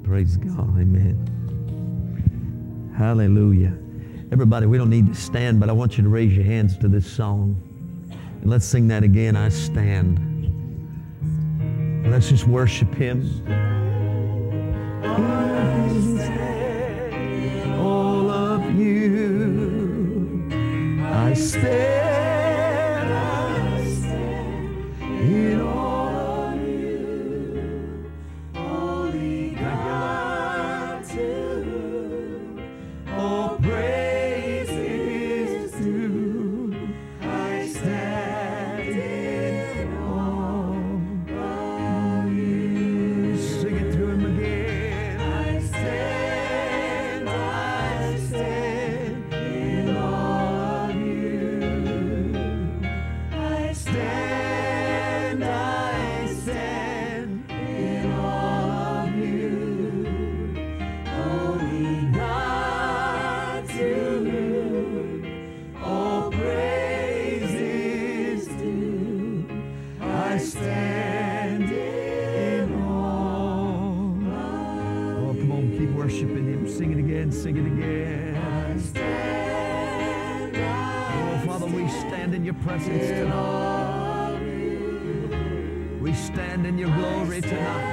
Praise God. Amen. Hallelujah. Everybody, we don't need to stand, but I want you to raise your hands to this song. And let's sing that again. I stand. Let's just worship Him. I stand, all of you. I stand in all of you. Holy God, to all praise is due. I stand in all of you. Sing it to Him again. I stand in all of you. I stand in all of you. Holy God, to you all praise is due. I stand in all. Oh, come on, keep worshiping Him. Sing it again, sing it again. I stand. Oh, Father, we stand in your presence tonight. We stand in your glory tonight.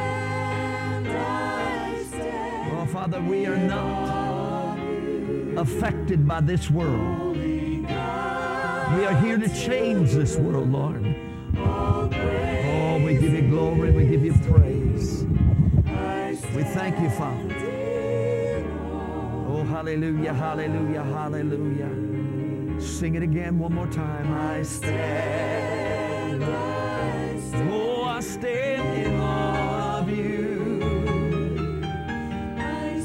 Oh, Father, we are not affected by this world. We are here to change this world, Lord. Oh, we give you glory, we give you praise. We thank you, Father. Oh, hallelujah, hallelujah, hallelujah. Sing it again one more time. I stand. Oh, I stand in all of you. I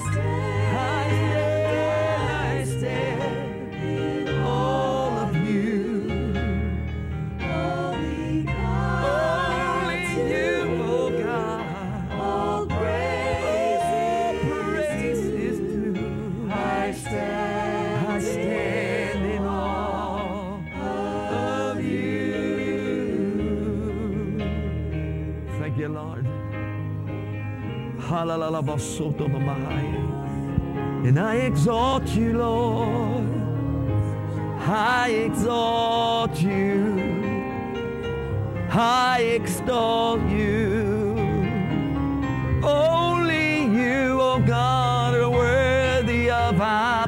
stand in all of you. Only you, oh God. All praise is due. I stand in all of you. Thank you, Lord. And I exalt you, Lord. I exalt you. I extol you. Only you, oh God, are worthy of our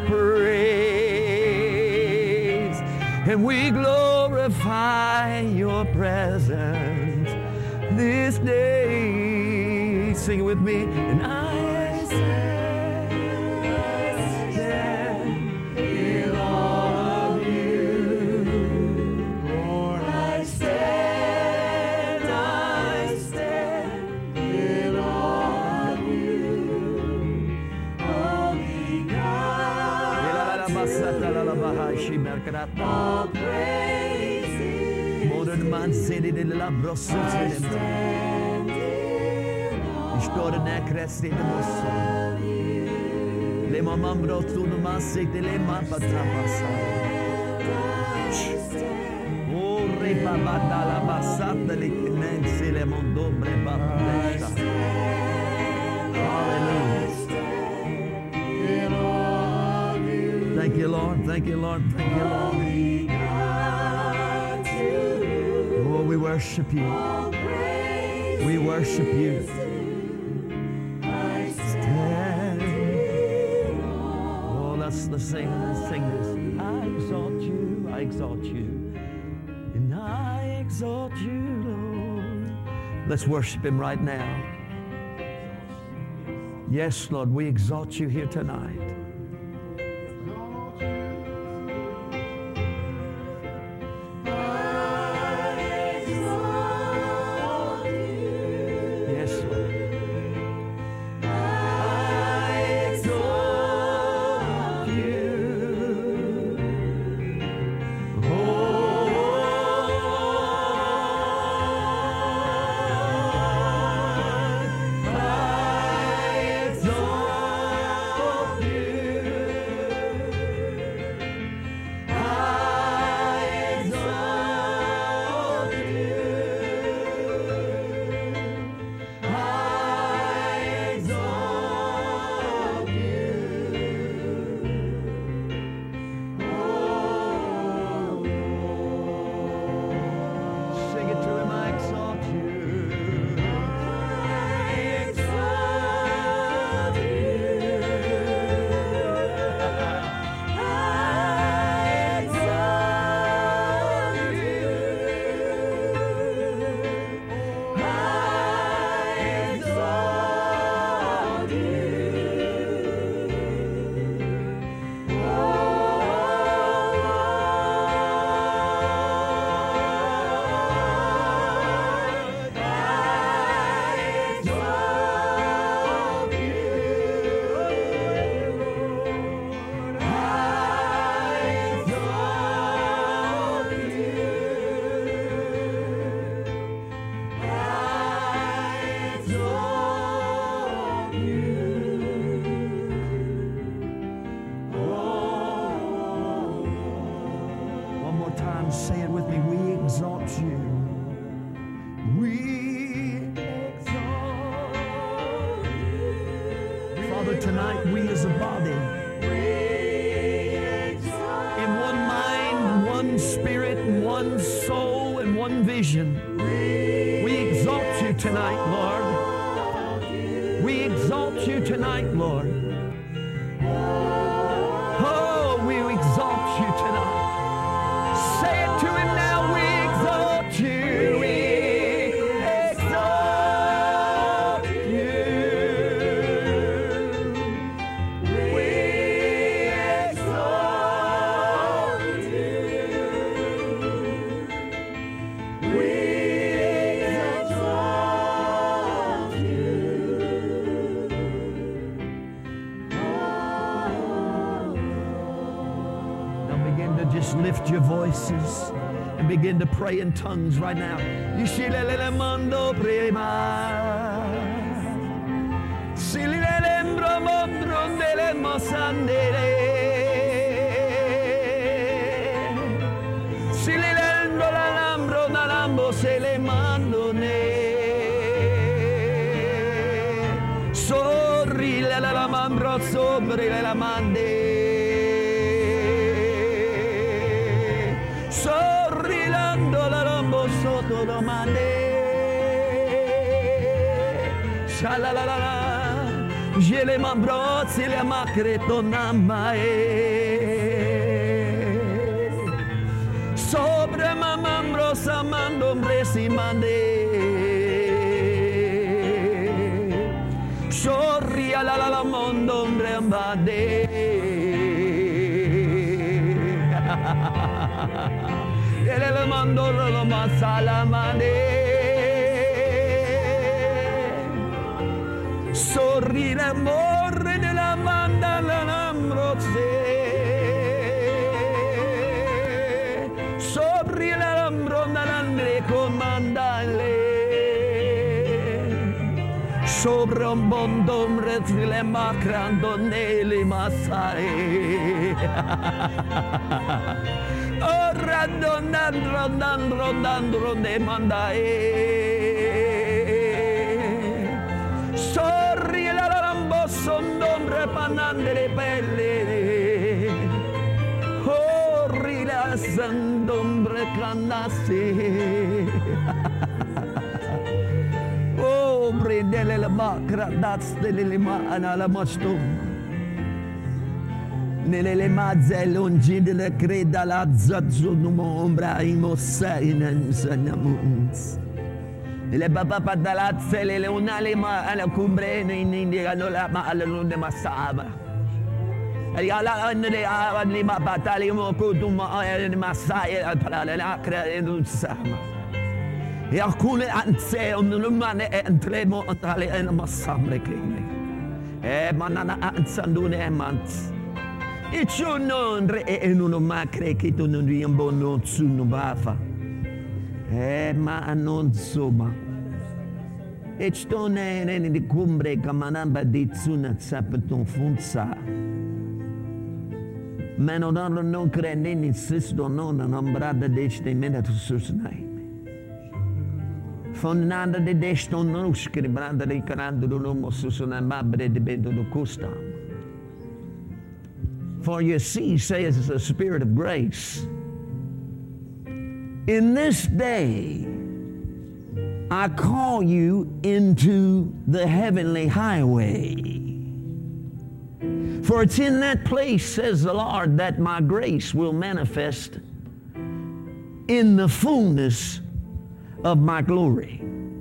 praise. And we glorify your presence this day. Sing it with me. And I stand in all of you. Lord, I stand in all of you. Holy God, all praises. Modern man said it in the labrosus. Le mamambro tu no masete le mapatapasa. Oh, repabada la basata le kinense le mondombre babadesta. Hallelujah. Thank you, Lord. Thank you, Lord. Thank you, Lord. Oh, we worship you. We worship you. Let's sing this. I exalt you, and I exalt you, Lord. Let's worship Him right now. Yes, Lord, we exalt you here tonight. tonight, we as a body, in one mind, one spirit, one soul, and one vision, we exalt you tonight, Lord. We exalt you tonight, Lord. Oh, we exalt you tonight. Say it to him now. We exalt you. We exalt you. We exalt you. We exalt you. Now begin to just lift your voices and begin to pray in tongues right now. Yishilele mando prema. Silele mbromo brondele mosandele. Silele ndola lambro nalambo se le mandone. Sorrile la mambro sobre la mande. Sorrilando la lambo sotto domande. Shalalala. Je le mambrozzi le macreto namae. Sobre mamambro samando ombre si mande. Sorri alla la mondo ombre ambade. Le mando lo masala mande. Sorri l'amore della banda l'ambrose. Sorri l'ambrona l'andre comandale. Sopra un bondombre le macrando nelle massai. Oh, rondandro ne mandae. Sorri la lambo sondombre panandere pelle. Oh, rilassandombre cannasse. Oh, prendele la macra, dazzele le mani alla mastum. Nelle mazze lungi delle creda la zazzunumo ombra imosainen sanamunz. Le papà dalazze le unale ma alla cumbrene in indiano la ma alla lunde masaba. E alla le avali ma batali mo kutuma e masai al parale la crea non sama. E alcune anze non umane entremo tale en masamre che. E manana anzandune mans. E ciò non re e non macre che tu non riembo non su non bafa. Ma non insomma. E sto ne di cumbre che manamba di zuna sapeton funza. Ma non crede insisto non nombrada deste mena sus nai. Fonnanda de desto non scribranda di canando l'uomo sus una mabre di bendo do costa. For you see, says the Spirit of grace, in this day I call you into the heavenly highway. For it's in that place, says the Lord, that my grace will manifest in the fullness of my glory.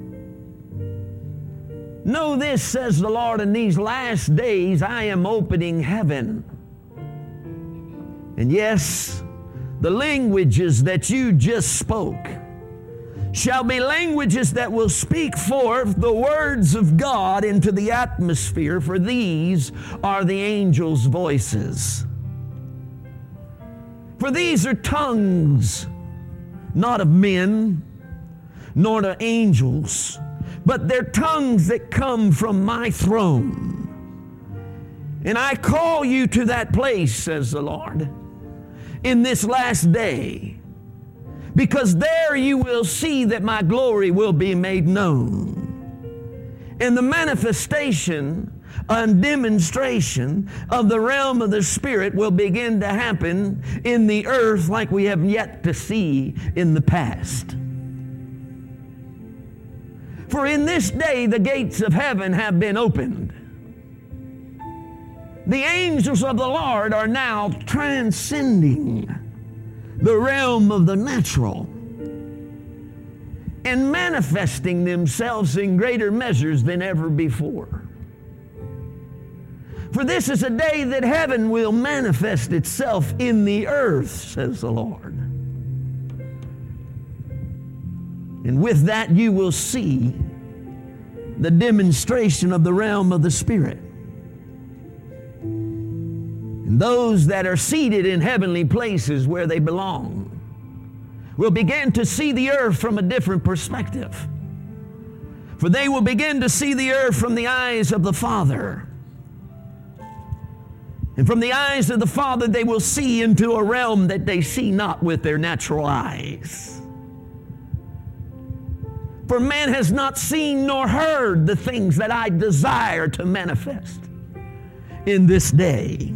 Know this, says the Lord, in these last days I am opening heaven. And yes, the languages that you just spoke shall be languages that will speak forth the words of God into the atmosphere, for these are the angels' voices. For these are tongues, not of men, nor of angels, but they're tongues that come from my throne. And I call you to that place, says the Lord, in this last day, because there you will see that my glory will be made known. And the manifestation a demonstration of the realm of the Spirit will begin to happen in the earth like we have yet to see in the past. For in this day the gates of heaven have been opened. The angels of the Lord are now transcending the realm of the natural and manifesting themselves in greater measures than ever before. For this is a day that heaven will manifest itself in the earth, says the Lord. And with that you will see the demonstration of the realm of the Spirit. And those that are seated in heavenly places where they belong will begin to see the earth from a different perspective. For they will begin to see the earth from the eyes of the Father. And from the eyes of the Father, they will see into a realm that they see not with their natural eyes. For man has not seen nor heard the things that I desire to manifest in this day.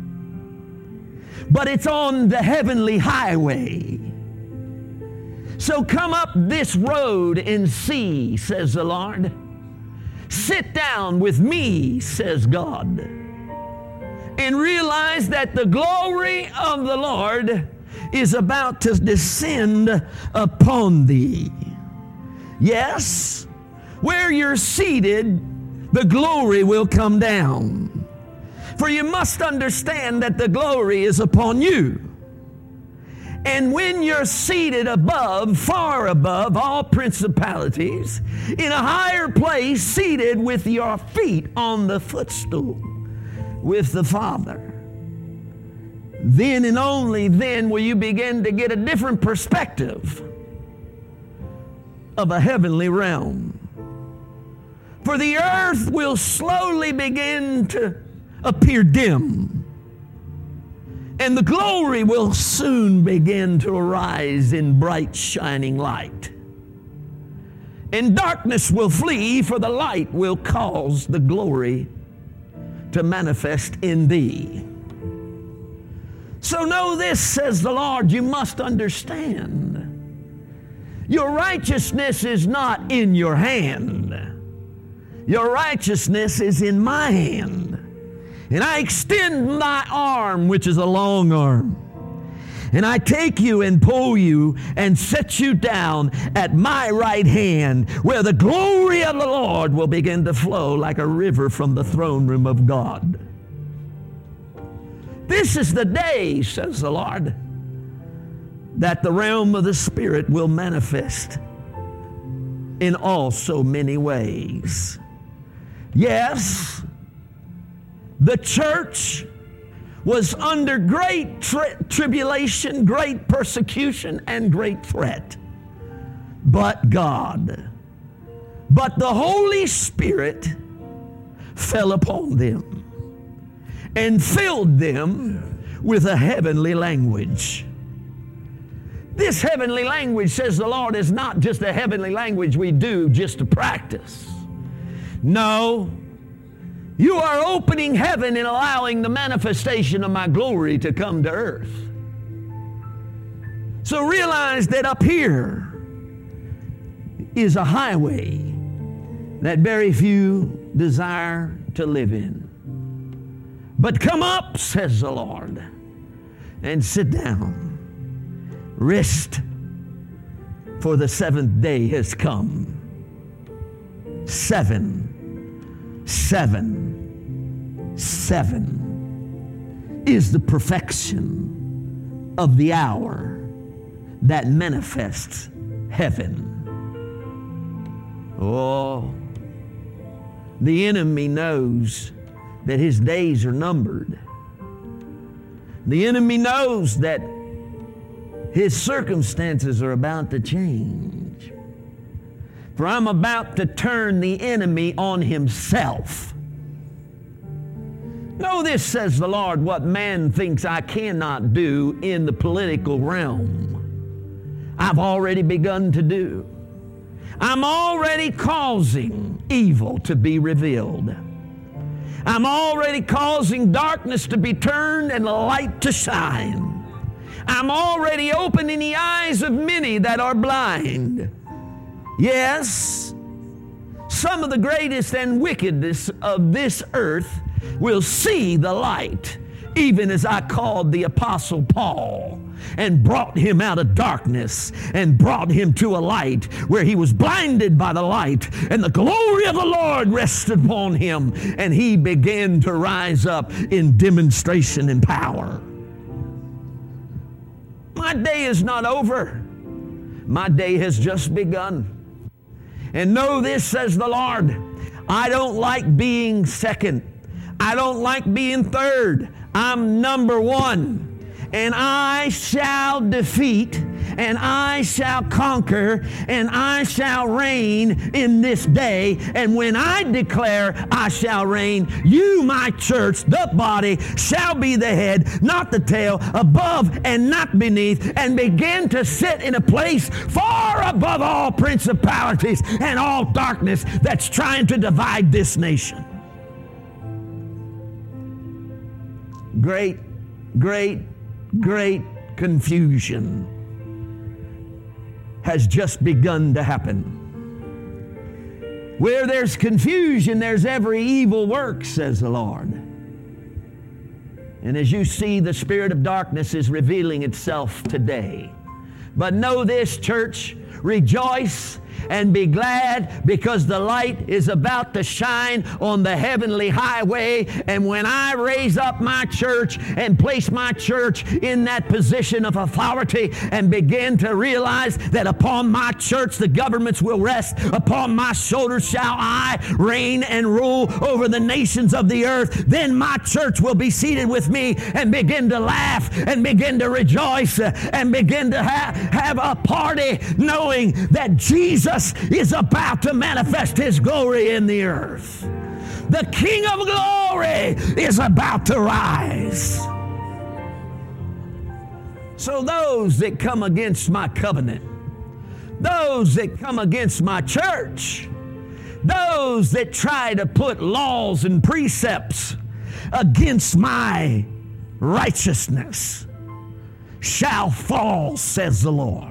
But it's on the heavenly highway. So come up this road and see, says the Lord. Sit down with me, says God, and realize that the glory of the Lord is about to descend upon thee. Yes, where you're seated, the glory will come down. For you must understand that the glory is upon you. And when you're seated above, far above all principalities, in a higher place, seated with your feet on the footstool with the Father, then and only then will you begin to get a different perspective of a heavenly realm. For the earth will slowly begin to appear dim, and the glory will soon begin to arise in bright shining light. And darkness will flee, for the light will cause the glory to manifest in thee. So know this, says the Lord, you must understand. Your righteousness is not in your hand. Your righteousness is in my hand. And I extend my arm, which is a long arm, and I take you and pull you and set you down at my right hand, where the glory of the Lord will begin to flow like a river from the throne room of God. This is the day, says the Lord, that the realm of the Spirit will manifest in all so many ways. Yes, the church was under great tribulation, great persecution, and great threat. But God, but the Holy Spirit fell upon them and filled them with a heavenly language. This heavenly language, says the Lord, is not just a heavenly language we do just to practice. No. You are opening heaven and allowing the manifestation of my glory to come to earth. So realize that up here is a highway that very few desire to live in. But come up, says the Lord, and sit down. Rest, for the seventh day has come. 7 is the perfection of the hour that manifests heaven. Oh, the enemy knows that his days are numbered. The enemy knows that his circumstances are about to change. For I'm about to turn the enemy on himself. Know this, says the Lord, what man thinks I cannot do in the political realm, I've already begun to do. I'm already causing evil to be revealed. I'm already causing darkness to be turned and light to shine. I'm already opening the eyes of many that are blind. Yes, some of the greatest and wickedest of this earth will see the light, even as I called the Apostle Paul and brought him out of darkness and brought him to a light where he was blinded by the light, and the glory of the Lord rested upon him, and he began to rise up in demonstration and power. My day is not over. My day has just begun. And know this, says the Lord, I don't like being second. I don't like being third. I'm number one. And I shall defeat, and I shall conquer, and I shall reign in this day. And when I declare I shall reign, you, my church, the body, shall be the head, not the tail, above and not beneath, and begin to sit in a place far above all principalities and all darkness that's trying to divide this nation. Great confusion has just begun to happen. Where there's confusion, there's every evil work, says the Lord. And as you see, the spirit of darkness is revealing itself today. But know this, church, rejoice and be glad, because the light is about to shine on the heavenly highway. And when I raise up my church and place my church in that position of authority and begin to realize that upon my church the governments will rest, upon my shoulders shall I reign and rule over the nations of the earth, then my church will be seated with me and begin to laugh and begin to rejoice and begin to have a party, knowing that Jesus is about to manifest His glory in the earth. The King of glory is about to rise. So those that come against my covenant, those that come against my church, those that try to put laws and precepts against my righteousness shall fall, says the Lord.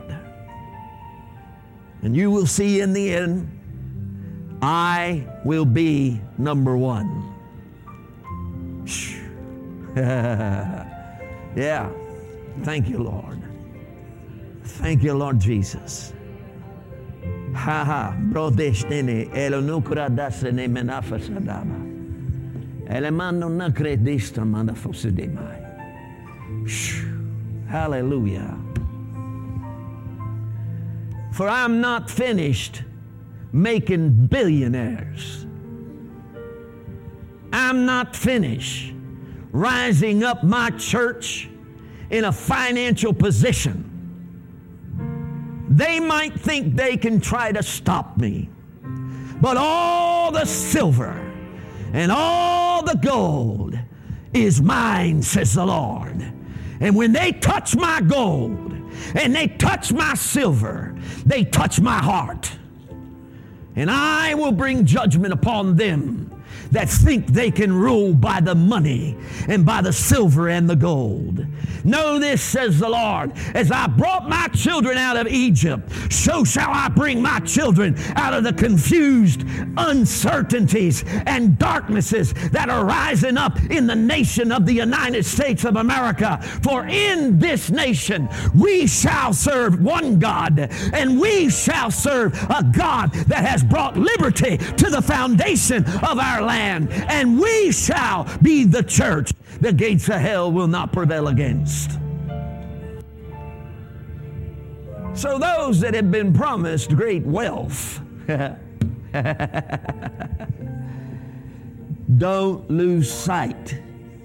And you will see in the end, I will be number one. Yeah. Thank you, Lord. Thank you, Lord Jesus. Ha ha. Brodestene elonukra dasene menafasadaba. Elemano nakredista manafosedemai. Hallelujah. For I'm not finished making billionaires. I'm not finished rising up my church in a financial position. They might think they can try to stop me, but all the silver and all the gold is mine, says the Lord. And when they touch my gold and they touch my silver, they touch my heart. And I will bring judgment upon them that think they can rule by the money and by the silver and the gold. Know this, says the Lord, as I brought my children out of Egypt, so shall I bring my children out of the confused uncertainties and darknesses that are rising up in the nation of the United States of America. For in this nation we shall serve one God, and we shall serve a God that has brought liberty to the foundation of our land. And we shall be the church the gates of hell will not prevail against. So those that have been promised great wealth, don't lose sight.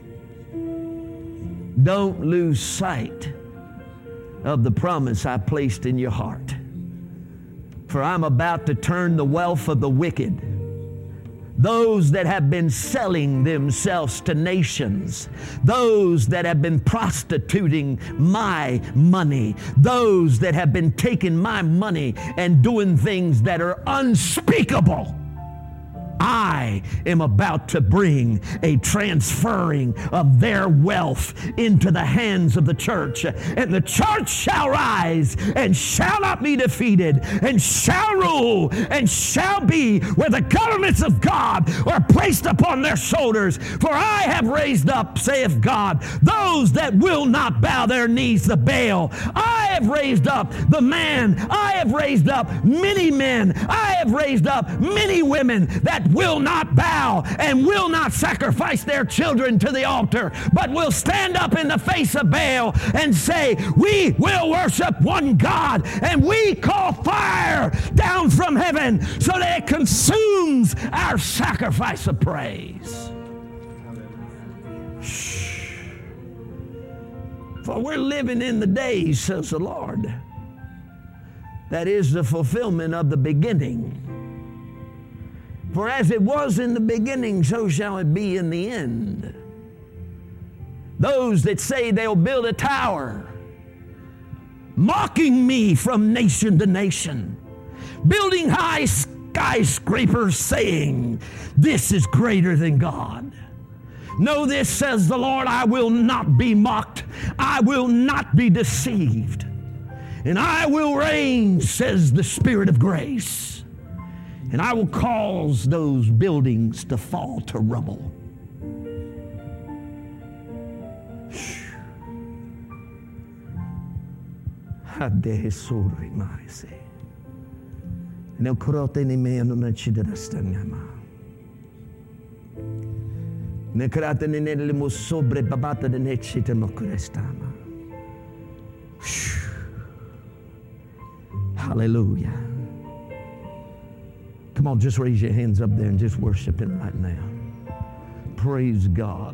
Don't lose sight of the promise I placed in your heart. For I'm about to turn the wealth of the wicked, those that have been selling themselves to nations, those that have been prostituting my money, those that have been taking my money and doing things that are unspeakable. I am about to bring a transferring of their wealth into the hands of the church. And the church shall rise and shall not be defeated, and shall rule and shall be where the governments of God are placed upon their shoulders. For I have raised up, saith God, those that will not bow their knees to Baal. I have raised up the man. I have raised up many men. I have raised up many women that will not bow and will not sacrifice their children to the altar, but will stand up in the face of Baal and say, we will worship one God, and we call fire down from heaven so that it consumes our sacrifice of praise. For we're living in the days, says the Lord, that is the fulfillment of the beginning. For as it was in the beginning, so shall it be in the end. Those that say they'll build a tower, mocking me from nation to nation, building high skyscrapers, saying, this is greater than God. Know this, says the Lord, I will not be mocked. I will not be deceived. And I will reign, says the Spirit of grace. And I will cause those buildings to fall to rubble. Hallelujah. Come on, just raise your hands up there and just worship Him right now. Praise God.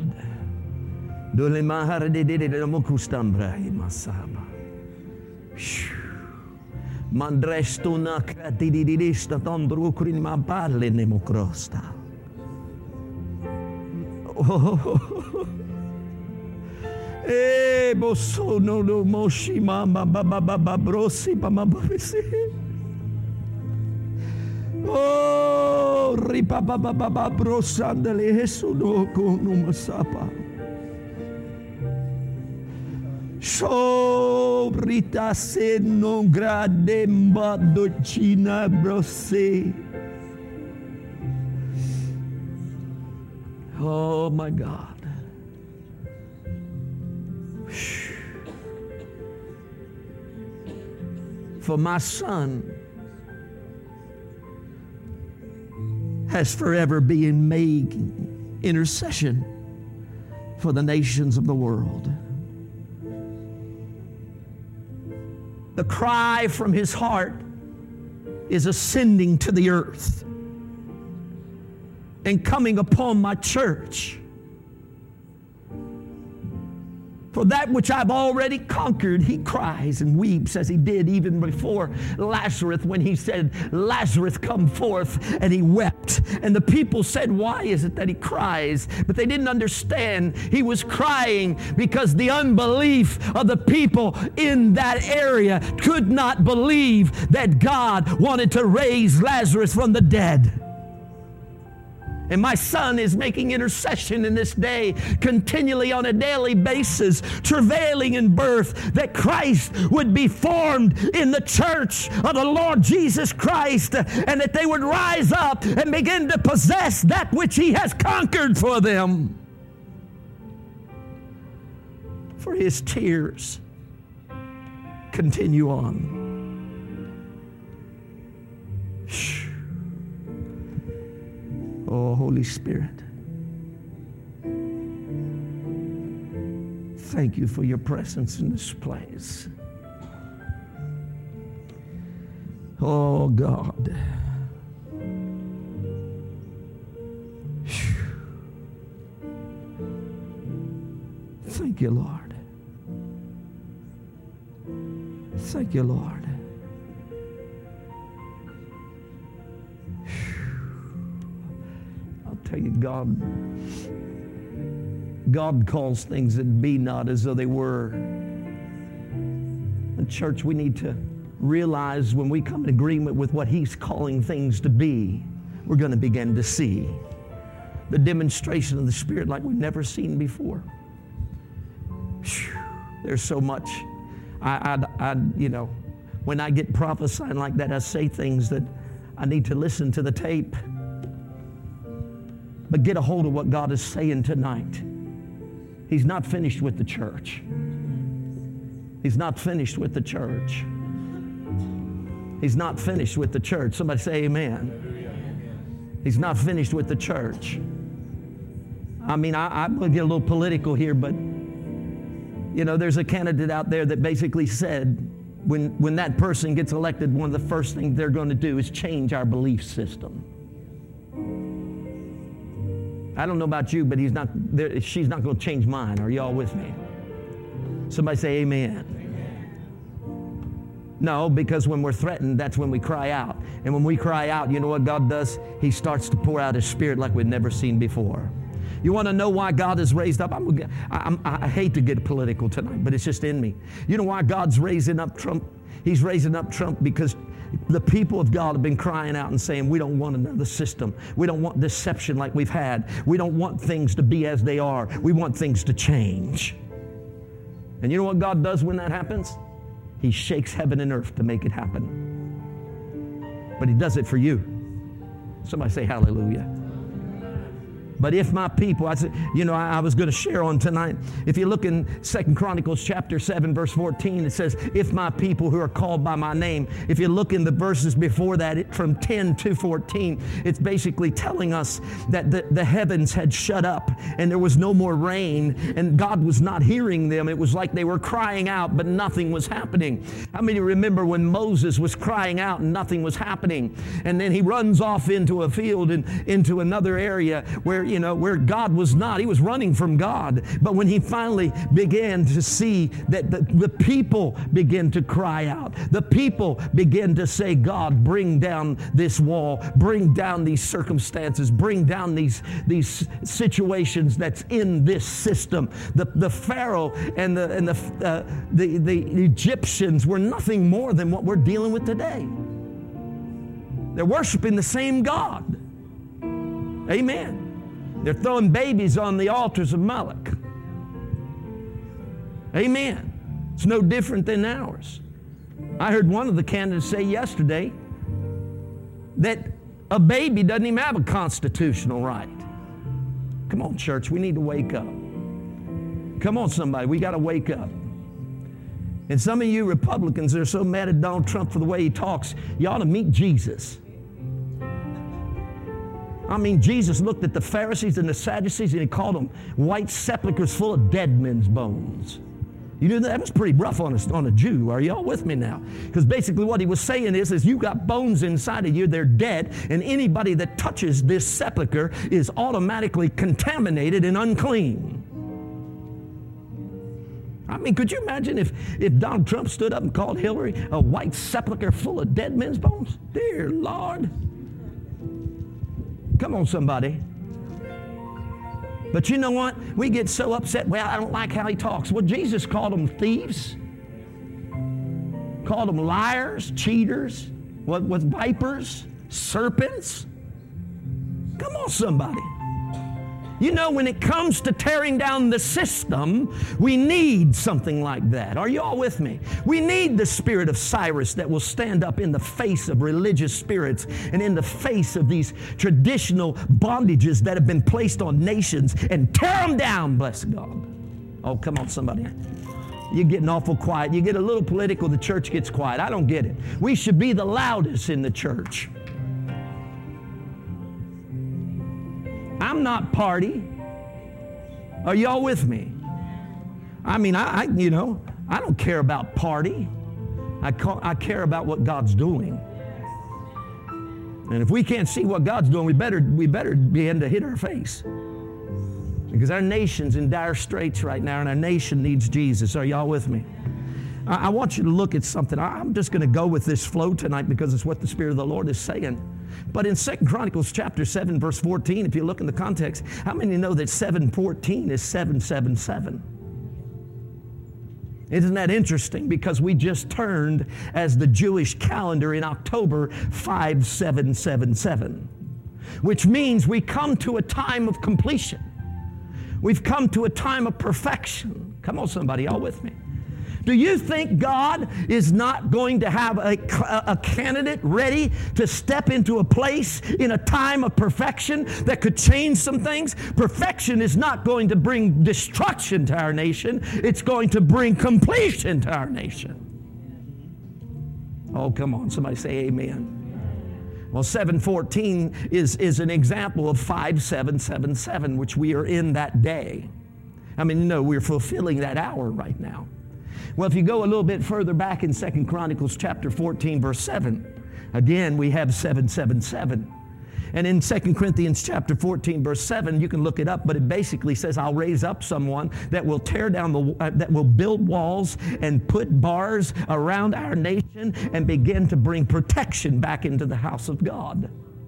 Oh, ripa baba baba brosandele hesudo konumasapa. So brita se non grademba docina brose. Oh my God. For my son has forever been making intercession for the nations of the world. The cry from his heart is ascending to the earth and coming upon my church. For that which I've already conquered, he cries and weeps, as he did even before Lazarus, when he said, Lazarus, come forth, and he wept. And the people said, why is it that he cries? But they didn't understand. He was crying because the unbelief of the people in that area could not believe that God wanted to raise Lazarus from the dead. And my son is making intercession in this day, continually on a daily basis, travailing in birth, that Christ would be formed in the church of the Lord Jesus Christ, and that they would rise up and begin to possess that which He has conquered for them. For His tears continue on. Oh, Holy Spirit, thank you for your presence in this place. Oh, God. Thank you, Lord. Thank you, Lord. Tell you, God calls things that be not as though they were. In church, we need to realize when we come in agreement with what He's calling things to be, we're going to begin to see the demonstration of the Spirit like we've never seen before. Whew, there's so much. When I get prophesying like that, I say things that I need to listen to the tape. But get a hold of what God is saying tonight. He's not finished with the church. He's not finished with the church. He's not finished with the church. Somebody say amen. He's not finished with the church. I mean, I'm going to get a little political here, but, there's a candidate out there that basically said when that person gets elected, one of the first things they're going to do is change our belief system. I don't know about you, but she's not going to change mine. Are y'all with me? Somebody say amen. No, because when we're threatened, that's when we cry out. And when we cry out, you know what God does? He starts to pour out His Spirit like we've never seen before. You want to know why God is raised up? I hate to get political tonight, but it's just in me. You know why God's raising up Trump? He's raising up Trump because the people of God have been crying out and saying, we don't want another system. We don't want deception like we've had. We don't want things to be as they are. We want things to change. And you know what God does when that happens? He shakes heaven and earth to make it happen. But He does it for you. Somebody say hallelujah. But if my people, I was going to share on tonight, if you look in 2 Chronicles chapter 7, verse 14, it says, if my people who are called by my name. If you look in the verses before that, from 10 to 14, it's basically telling us that the heavens had shut up and there was no more rain and God was not hearing them. It was like they were crying out, but nothing was happening. How many remember when Moses was crying out and nothing was happening? And then he runs off into a field and into another area where God was not. He was running from God. But when he finally began to see that the people begin to cry out, the people begin to say, God, bring down this wall, bring down these circumstances, bring down these situations that's in this system. The Pharaoh and the Egyptians were nothing more than what we're dealing with today. They're worshiping the same God. Amen. They're throwing babies on the altars of Moloch. Amen. It's no different than ours. I heard one of the candidates say yesterday that a baby doesn't even have a constitutional right. Come on, church, we need to wake up. Come on, somebody, we got to wake up. And some of you Republicans that are so mad at Donald Trump for the way he talks, you ought to meet Jesus. I mean, Jesus looked at the Pharisees and the Sadducees and He called them white sepulchres full of dead men's bones. You knew that was pretty rough on a Jew. Are y'all with me now? Because basically what He was saying is you got bones inside of you, they're dead, and anybody that touches this sepulcher is automatically contaminated and unclean. I mean, could you imagine if Donald Trump stood up and called Hillary a white sepulcher full of dead men's bones? Dear Lord. Come on, somebody. But you know what? We get so upset. Well, I don't like how he talks. Well, Jesus called them thieves. Called them liars, cheaters, vipers, serpents. Come on, somebody. You know, when it comes to tearing down the system, we need something like that. Are you all with me? We need the spirit of Cyrus that will stand up in the face of religious spirits and in the face of these traditional bondages that have been placed on nations and tear them down, bless God. Oh, come on, somebody. You're getting awful quiet. You get a little political, the church gets quiet. I don't get it. We should be the loudest in the church. I'm not party. Are y'all with me? I mean, I don't care about party. I care about what God's doing. And if we can't see what God's doing, we better begin to hit our face. Because our nation's in dire straits right now, and our nation needs Jesus. Are y'all with me? I want you to look at something. I'm just going to go with this flow tonight because it's what the Spirit of the Lord is saying. But in 2 Chronicles chapter 7, verse 14, if you look in the context, how many know that 714 is 777? Isn't that interesting? Because we just turned, as the Jewish calendar in October, 5777. which means we come to a time of completion. We've come to a time of perfection. Come on, somebody, y'all with me? Do you think God is not going to have a candidate ready to step into a place in a time of perfection that could change some things? Perfection is not going to bring destruction to our nation. It's going to bring completion to our nation. Oh, come on. Somebody say amen. Well, 714 is an example of 5777, which we are in that day. I mean, no, we're fulfilling that hour right now. Well, if you go a little bit further back in 2 Chronicles chapter 14, verse 7, again, we have 777. And in 2 Corinthians chapter 14, verse 7, you can look it up, but it basically says, I'll raise up someone that will tear down that will build walls and put bars around our nation and begin to bring protection back into the house of God.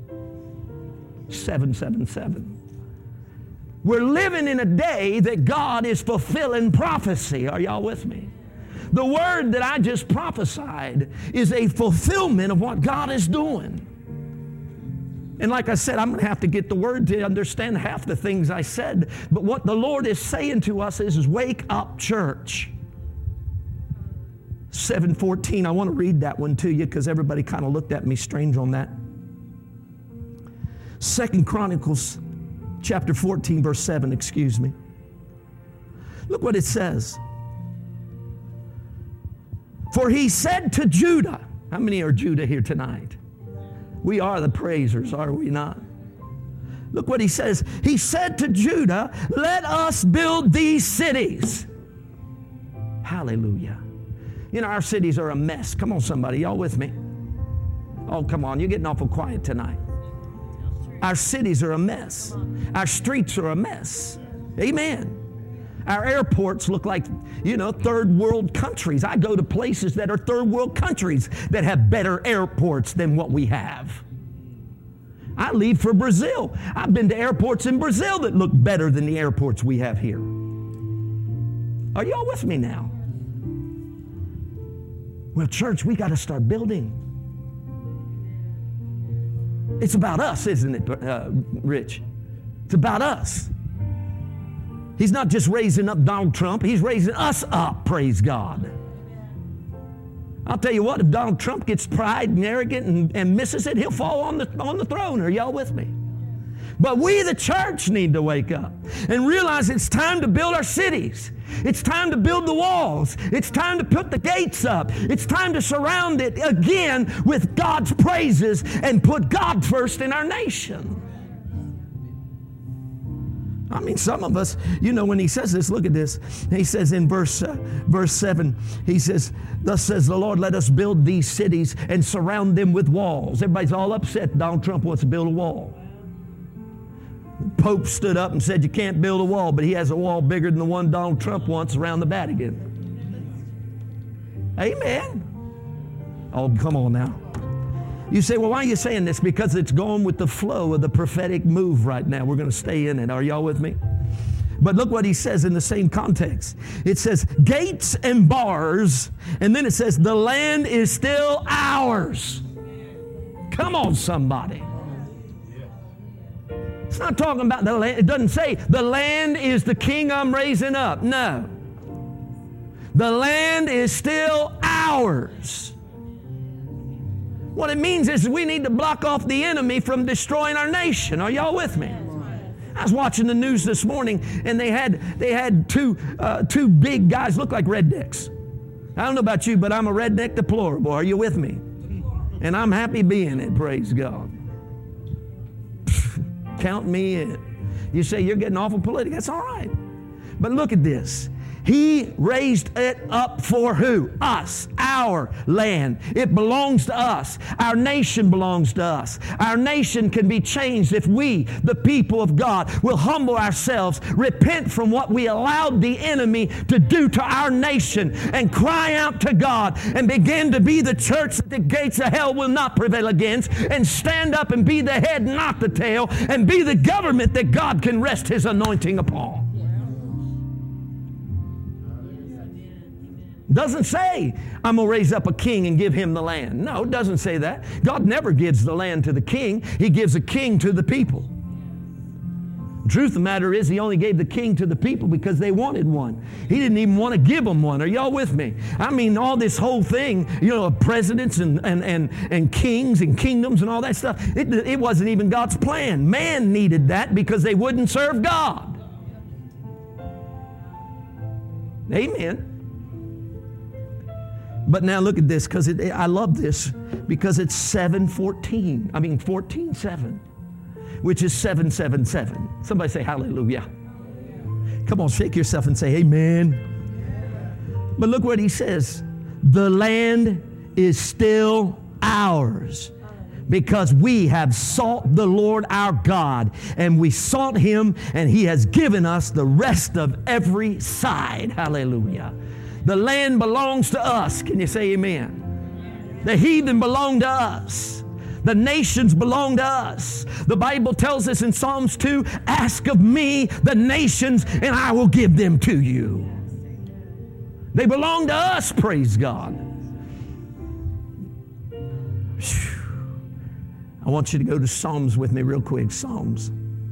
777. We're living in a day that God is fulfilling prophecy. Are y'all with me? The word that I just prophesied is a fulfillment of what God is doing. And like I said, I'm going to have to get the word to understand half the things I said. But what the Lord is saying to us is wake up, church. 7:14, I want to read that one to you because everybody kind of looked at me strange on that. 2 Chronicles chapter 14, verse 7, excuse me. Look what it says. For he said to Judah, how many are Judah here tonight? We are the praisers, are we not? Look what he says. He said to Judah, let us build these cities. Hallelujah. You know, our cities are a mess. Come on, somebody. Y'all with me? Oh, come on. You're getting awful quiet tonight. Our cities are a mess. Our streets are a mess. Amen. Our airports look like, third world countries. I go to places that are third world countries that have better airports than what we have. I leave for Brazil. I've been to airports in Brazil that look better than the airports we have here. Are y'all with me now? Well, church, we got to start building. It's about us, isn't it, Rich? It's about us. He's not just raising up Donald Trump. He's raising us up, praise God. I'll tell you what, if Donald Trump gets pride and arrogant and misses it, he'll fall on the throne. Are y'all with me? But we, the church, need to wake up and realize it's time to build our cities. It's time to build the walls. It's time to put the gates up. It's time to surround it again with God's praises and put God first in our nation. I mean, some of us, when he says this, look at this. He says in verse 7, he says, thus says the Lord, let us build these cities and surround them with walls. Everybody's all upset Donald Trump wants to build a wall. The Pope stood up and said you can't build a wall, but he has a wall bigger than the one Donald Trump wants around the Vatican. Amen. Oh, come on now. You say, well, why are you saying this? Because it's going with the flow of the prophetic move right now. We're going to stay in it. Are y'all with me? But look what he says in the same context. It says, gates and bars, and then it says, the land is still ours. Come on, somebody. It's not talking about the land. It doesn't say, the land is the king I'm raising up. No. The land is still ours. What it means is we need to block off the enemy from destroying our nation. Are y'all with me? I was watching the news this morning, and they had two big guys, look like rednecks. I don't know about you, but I'm a redneck deplorable. Are you with me? And I'm happy being it, praise God. Count me in. You say you're getting awful political. That's all right. But look at this. He raised it up for who? Us, our land. It belongs to us. Our nation belongs to us. Our nation can be changed if we, the people of God, will humble ourselves, repent from what we allowed the enemy to do to our nation, and cry out to God and begin to be the church that the gates of hell will not prevail against, and stand up and be the head, not the tail, and be the government that God can rest His anointing upon. Doesn't say, I'm going to raise up a king and give him the land. No, it doesn't say that. God never gives the land to the king. He gives a king to the people. The truth of the matter is, he only gave the king to the people because they wanted one. He didn't even want to give them one. Are y'all with me? I mean, all this whole thing, of presidents and kings and kingdoms and all that stuff, it wasn't even God's plan. Man needed that because they wouldn't serve God. Amen. But now look at this, because I love this, because it's 14:7, which is 777. Somebody say hallelujah. Come on, shake yourself and say amen. But look what he says. The land is still ours, because we have sought the Lord our God, and we sought him, and he has given us the rest of every side. Hallelujah. The land belongs to us. Can you say amen? The heathen belong to us. The nations belong to us. The Bible tells us in Psalms 2, ask of me the nations, and I will give them to you. They belong to us, praise God. I want you to go to Psalms with me real quick. Psalms.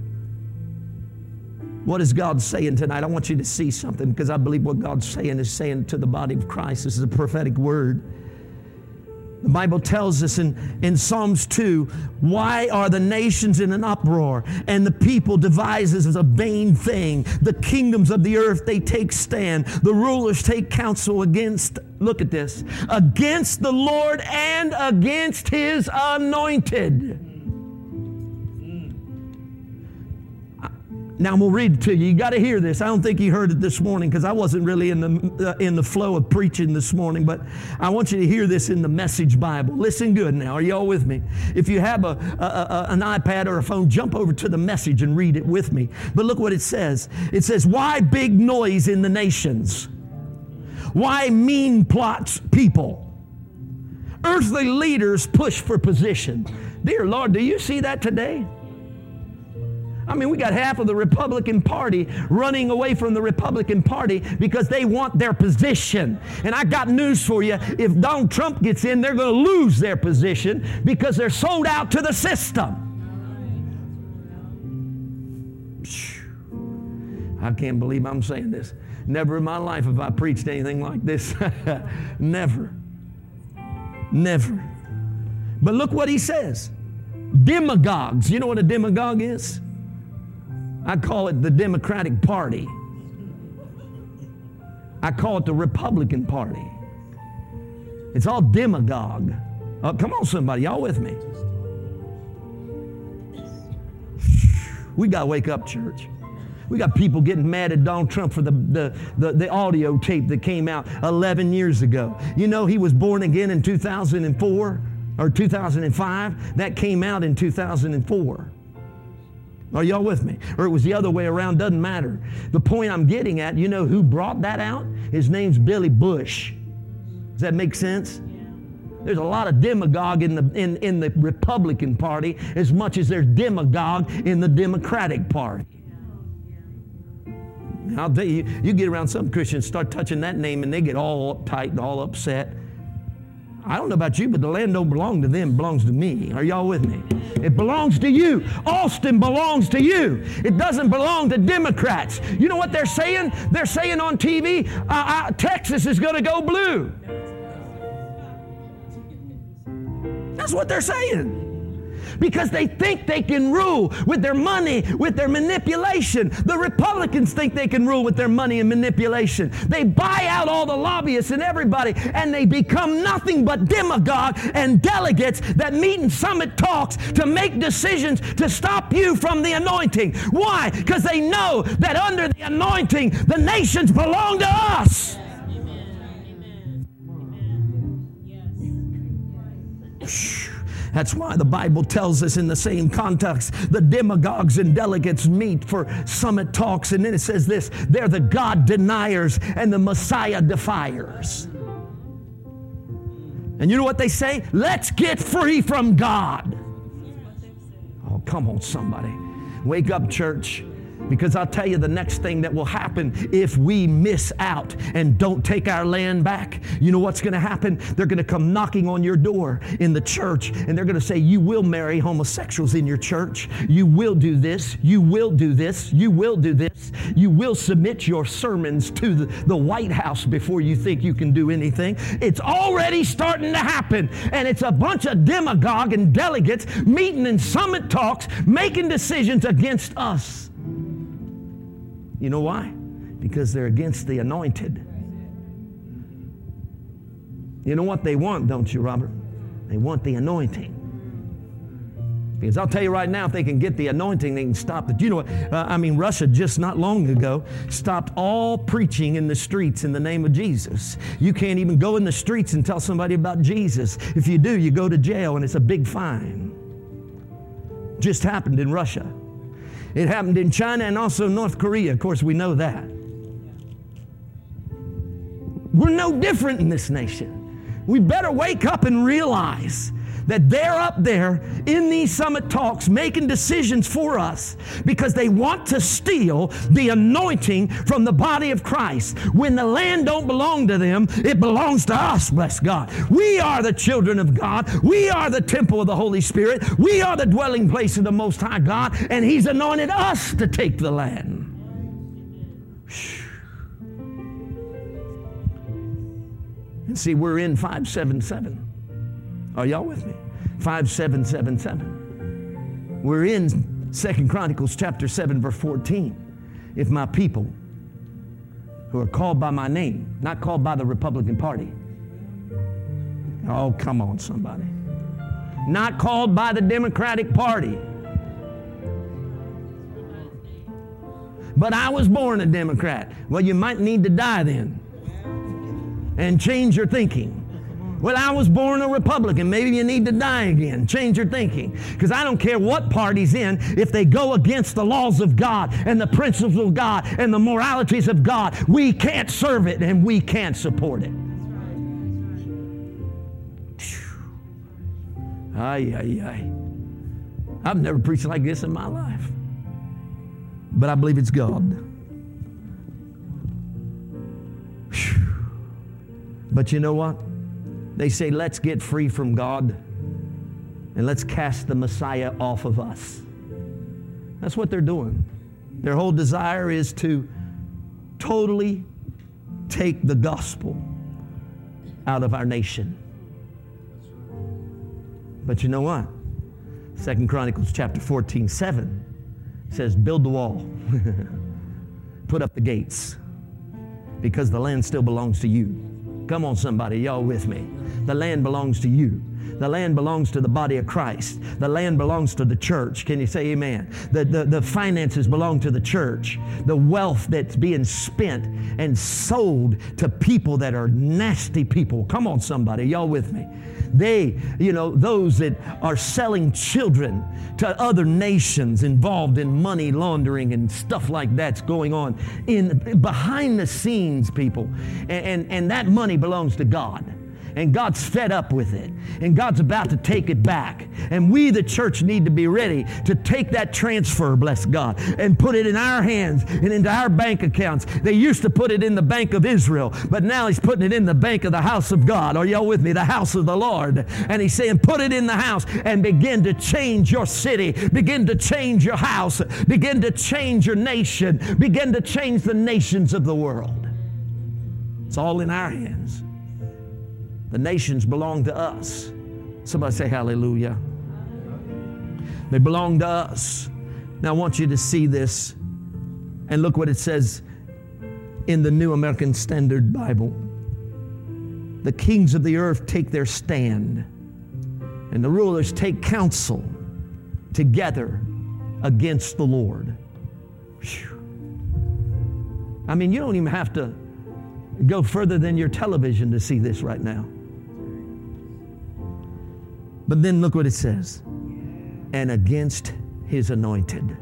What is God saying tonight? I want you to see something, because I believe what God's saying is saying to the body of Christ. This is a prophetic word. The Bible tells us in Psalms 2, why are the nations in an uproar, and the people devises as a vain thing? The kingdoms of the earth, they take stand. The rulers take counsel against, look at this, against the Lord and against his anointed. Now, I'm going to read it to you. You got to hear this. I don't think you heard it this morning, because I wasn't really in the flow of preaching this morning, but I want you to hear this in the Message Bible. Listen good now. Are you all with me? If you have an iPad or a phone, jump over to the Message and read it with me. But look what it says. It says, why big noise in the nations? Why mean plots people? Earthly leaders push for position. Dear Lord, do you see that today? I mean, we got half of the Republican Party running away from the Republican Party because they want their position. And I got news for you. If Donald Trump gets in, they're going to lose their position because they're sold out to the system. I can't believe I'm saying this. Never in my life have I preached anything like this. Never. Never. But look what he says. Demagogues. You know what a demagogue is? I call it the Democratic Party. I call it the Republican Party. It's all demagogue. Oh, come on, somebody. Y'all with me? We got to wake up, church. We got people getting mad at Donald Trump for the audio tape that came out 11 years ago. You know, he was born again in 2004 or 2005. That came out in 2004. Are y'all with me? Or it was the other way around, doesn't matter. The point I'm getting at, you know who brought that out? His name's Billy Bush. Does that make sense? There's a lot of demagogue in the Republican Party as much as there's demagogue in the Democratic Party. I'll tell you, you get around some Christians, start touching that name, and they get all uptight and all upset. I don't know about you, but the land don't belong to them. It belongs to me. Are y'all with me? It belongs to you. Austin belongs to you. It doesn't belong to Democrats. You know what they're saying? They're saying on TV, Texas is going to go blue. That's what they're saying. Because they think they can rule with their money, with their manipulation. The Republicans think they can rule with their money and manipulation. They buy out all the lobbyists and everybody, and they become nothing but demagogue and delegates that meet in summit talks to make decisions to stop you from the anointing. Why? Because they know that under the anointing, the nations belong to us. That's why the Bible tells us in the same context, the demagogues and delegates meet for summit talks, and then it says this, they're the God deniers and the Messiah defiers. And you know what they say? Let's get free from God. Oh, come on, somebody. Wake up, church. Because I'll tell you the next thing that will happen if we miss out and don't take our land back. You know what's going to happen? They're going to come knocking on your door in the church, and they're going to say, you will marry homosexuals in your church. You will do this. You will do this. You will do this. You will submit your sermons to the White House before you think you can do anything. It's already starting to happen, and it's a bunch of demagogue and delegates meeting in summit talks, making decisions against us. You know why? Because they're against the anointed. You know what they want, don't you, Robert? They want the anointing. Because I'll tell you right now, if they can get the anointing, they can stop it. You know what? Russia just not long ago stopped all preaching in the streets in the name of Jesus. You can't even go in the streets and tell somebody about Jesus. If you do, you go to jail, and it's a big fine. Just happened in Russia. It happened in China and also North Korea. Of course, we know that. We're no different in this nation. We better wake up and realize that they're up there in these summit talks making decisions for us because they want to steal the anointing from the body of Christ. When the land don't belong to them, it belongs to us, bless God. We are the children of God. We are the temple of the Holy Spirit. We are the dwelling place of the Most High God, and He's anointed us to take the land. And see, we're in 577. Are y'all with me? 5777. We're in 2 Chronicles chapter 7, verse 14. If my people who are called by my name, not called by the Republican Party. Oh, come on, somebody. Not called by the Democratic Party. But I was born a Democrat. Well, you might need to die then and change your thinking. Well, I was born a Republican. Maybe you need to die again. Change your thinking. Because I don't care what party's in, if they go against the laws of God and the principles of God and the moralities of God, we can't serve it and we can't support it. Ay, ay, ay. I've never preached like this in my life. But I believe it's God. But you know what? They say, let's get free from God and let's cast the Messiah off of us. That's what they're doing. Their whole desire is to totally take the gospel out of our nation. But you know what? 2 Chronicles chapter 14, 7 says, build the wall. Put up the gates. Because the land still belongs to you. Come on, somebody, y'all with me. The land belongs to you. The land belongs to the body of Christ. The land belongs to the church. Can you say amen? The finances belong to the church. The wealth that's being spent and sold to people that are nasty people. Come on, somebody, y'all with me. They, those that are selling children to other nations involved in money laundering and stuff like that's going on behind the scenes, people. And that money belongs to God. And God's fed up with it. And God's about to take it back. And we, the church, need to be ready to take that transfer, bless God, and put it in our hands and into our bank accounts. They used to put it in the bank of Israel, but now He's putting it in the bank of the house of God. Are y'all with me? The house of the Lord. And He's saying, put it in the house and begin to change your city. Begin to change your house. Begin to change your nation. Begin to change the nations of the world. It's all in our hands. The nations belong to us. Somebody say hallelujah. They belong to us. Now I want you to see this and look what it says in the New American Standard Bible. The kings of the earth take their stand, and the rulers take counsel together against the Lord. Whew. I mean, you don't even have to go further than your television to see this right now. But then look what it says. And against His anointed.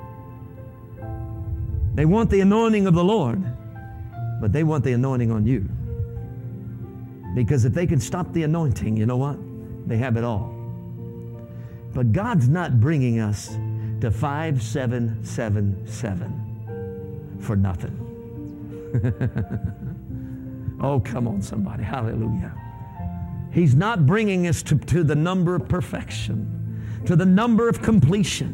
They want the anointing of the Lord, but they want the anointing on you. Because if they can stop the anointing, you know what? They have it all. But God's not bringing us to 5777 for nothing. Oh, come on, somebody. Hallelujah. He's not bringing us to the number of perfection, to the number of completion,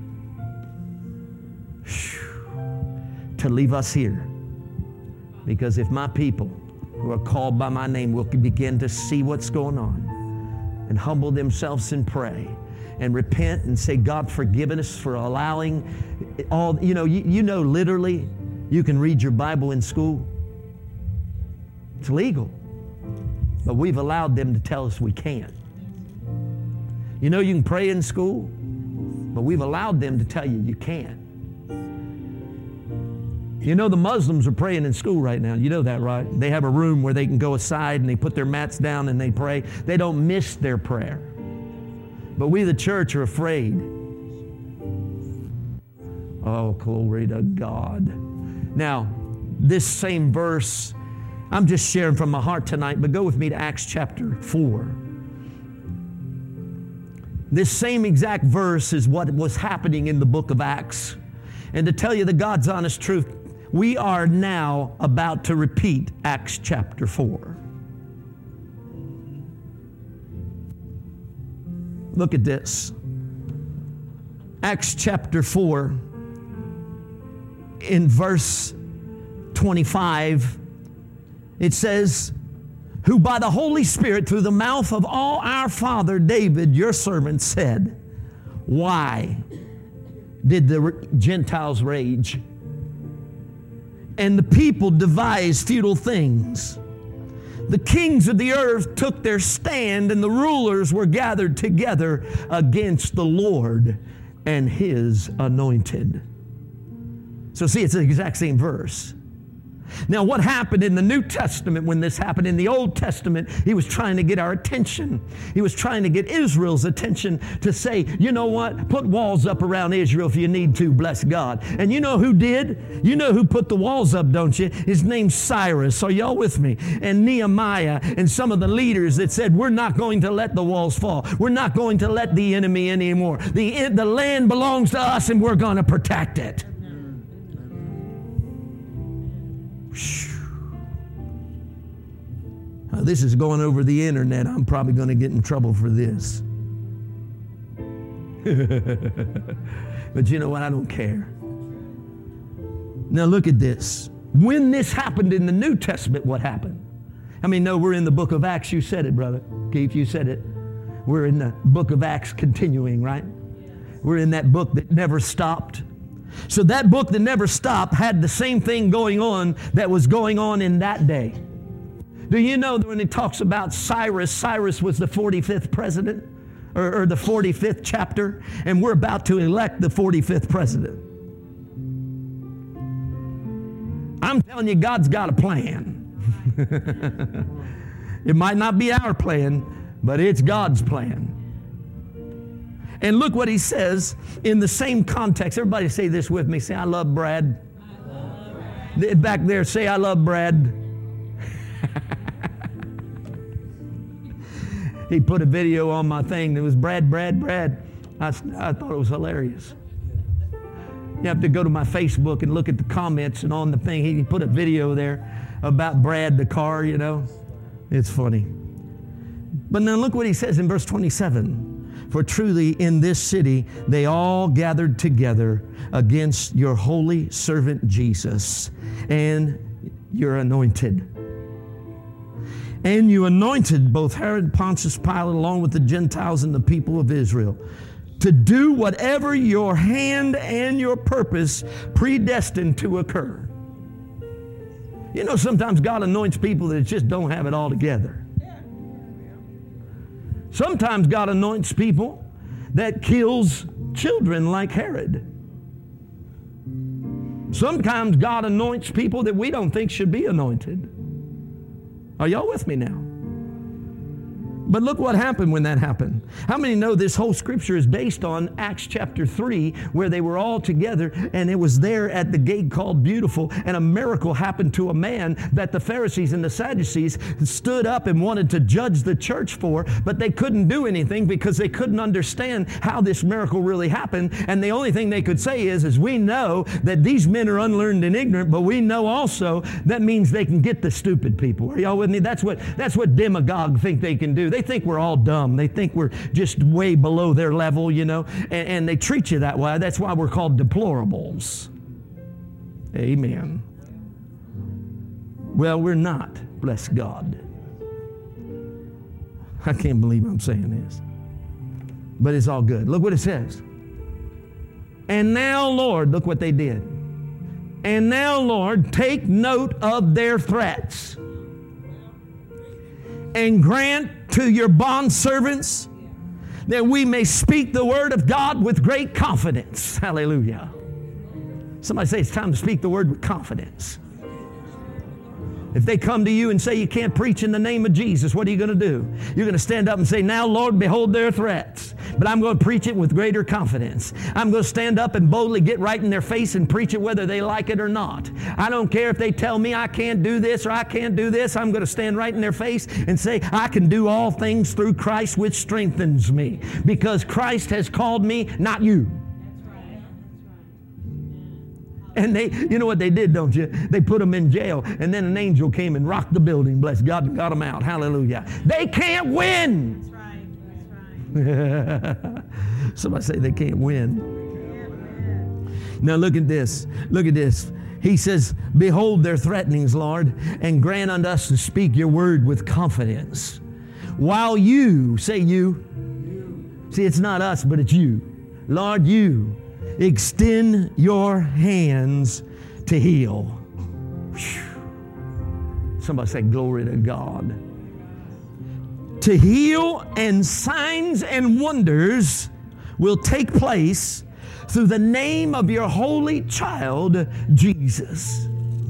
to leave us here. Because if my people who are called by my name will begin to see what's going on and humble themselves and pray and repent and say, God, forgive us for allowing all, you know, literally, you can read your Bible in school. It's legal. But we've allowed them to tell us we can't. You know, you can pray in school, but we've allowed them to tell you you can't. You know, the Muslims are praying in school right now. You know that, right? They have a room where they can go aside and they put their mats down and they pray. They don't miss their prayer. But we, the church, are afraid. Oh, glory to God. Now, this same verse, I'm just sharing from my heart tonight, but go with me to Acts chapter 4. This same exact verse is what was happening in the book of Acts. And to tell you the God's honest truth, we are now about to repeat Acts chapter 4. Look at this. Acts chapter 4, in verse 25, it says, who by the Holy Spirit through the mouth of all our father David, your servant, said, why did the Gentiles rage? And the people devise futile things. The kings of the earth took their stand, and the rulers were gathered together against the Lord and His anointed. So see, it's the exact same verse. Now, what happened in the New Testament when this happened? In the Old Testament, He was trying to get our attention. He was trying to get Israel's attention to say, you know what? Put walls up around Israel if you need to, bless God. And you know who did? You know who put the walls up, don't you? His name's Cyrus. Are y'all with me? And Nehemiah and some of the leaders that said, we're not going to let the walls fall. We're not going to let the enemy anymore. The land belongs to us and we're going to protect it. This is going over the internet. I'm probably going to get in trouble for this. But you know what? I don't care. Now look at this. When this happened in the New Testament, what happened? I mean, no, we're in the book of Acts. You said it, brother. Keith, you said it. We're in the book of Acts continuing, right? We're in that book that never stopped. So that book that never stopped had the same thing going on that was going on in that day. Do you know that when it talks about Cyrus, Cyrus was the 45th president, or the 45th chapter, and we're about to elect the 45th president. I'm telling you, God's got a plan. It might not be our plan, but it's God's plan. And look what he says in the same context. Everybody say this with me. Say, I love Brad. I love Brad. Back there, say, I love Brad. He put a video on my thing that was Brad. I thought it was hilarious. You have to go to my Facebook and look at the comments, and on the thing, he put a video there about Brad, the car, you know. It's funny. But then look what he says in verse 27. For truly in this city they all gathered together against your holy servant Jesus and your anointed. And you anointed both Herod, Pontius Pilate, along with the Gentiles and the people of Israel, to do whatever your hand and your purpose predestined to occur. You know, sometimes God anoints people that just don't have it all together. Sometimes God anoints people that kills children like Herod. Sometimes God anoints people that we don't think should be anointed. Are y'all with me now? But look what happened when that happened. How many know this whole scripture is based on Acts chapter 3, where they were all together, and it was there at the gate called Beautiful, and a miracle happened to a man that the Pharisees and the Sadducees stood up and wanted to judge the church for, but they couldn't do anything because they couldn't understand how this miracle really happened. And the only thing they could say is we know that these men are unlearned and ignorant, but we know also that means they can get the stupid people. Are y'all with me? That's what demagogues think they can do. They think we're all dumb. They think we're just way below their level, you know, and they treat you that way. That's why we're called deplorables. Amen. Well, we're not, bless God. I can't believe I'm saying this, but it's all good. Look what it says. And now, Lord, look what they did. And now, Lord, take note of their threats and grant to your bondservants that we may speak the word of God with great confidence. Hallelujah. Somebody say it's time to speak the word with confidence. If they come to you and say you can't preach in the name of Jesus, what are you going to do? You're going to stand up and say, now, Lord, behold their threats. But I'm going to preach it with greater confidence. I'm going to stand up and boldly get right in their face and preach it whether they like it or not. I don't care if they tell me I can't do this or I can't do this. I'm going to stand right in their face and say, I can do all things through Christ which strengthens me. Because Christ has called me, not you. And they, you know what they did, don't you? They put them in jail, and then an angel came and rocked the building, bless God, and got them out. Hallelujah. They can't win. That's right. Somebody say they can't win. Now look at this. Look at this. He says, behold their threatenings, Lord, and grant unto us to speak your word with confidence. While you, say you. See, it's not us, but it's you. Lord, you extend your hands to heal. Whew. Somebody say, glory to God. To heal, and signs and wonders will take place through the name of your holy child, Jesus.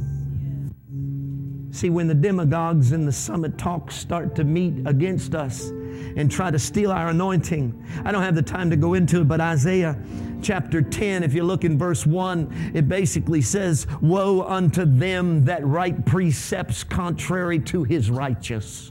See, when the demagogues in the summit talks start to meet against us and try to steal our anointing, I don't have the time to go into it, but Isaiah chapter 10, if you look in verse 1, it basically says, woe unto them that write precepts contrary to his righteous.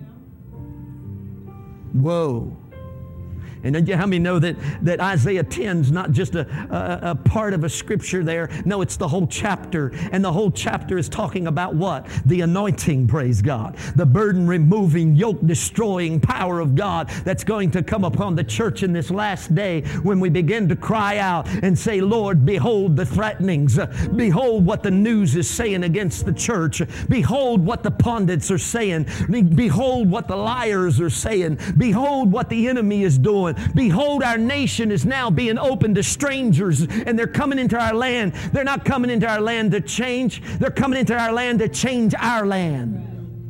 Woe. And how many know that Isaiah 10 is not just a part of a scripture there? No, it's the whole chapter. And the whole chapter is talking about what? The anointing, praise God. The burden-removing, yoke-destroying power of God that's going to come upon the church in this last day when we begin to cry out and say, Lord, behold the threatenings. Behold what the news is saying against the church. Behold what the pundits are saying. Behold what the liars are saying. Behold what the enemy is doing. Behold, our nation is now being open to strangers, and they're coming into our land. They're not coming into our land to change. They're coming into our land to change our land.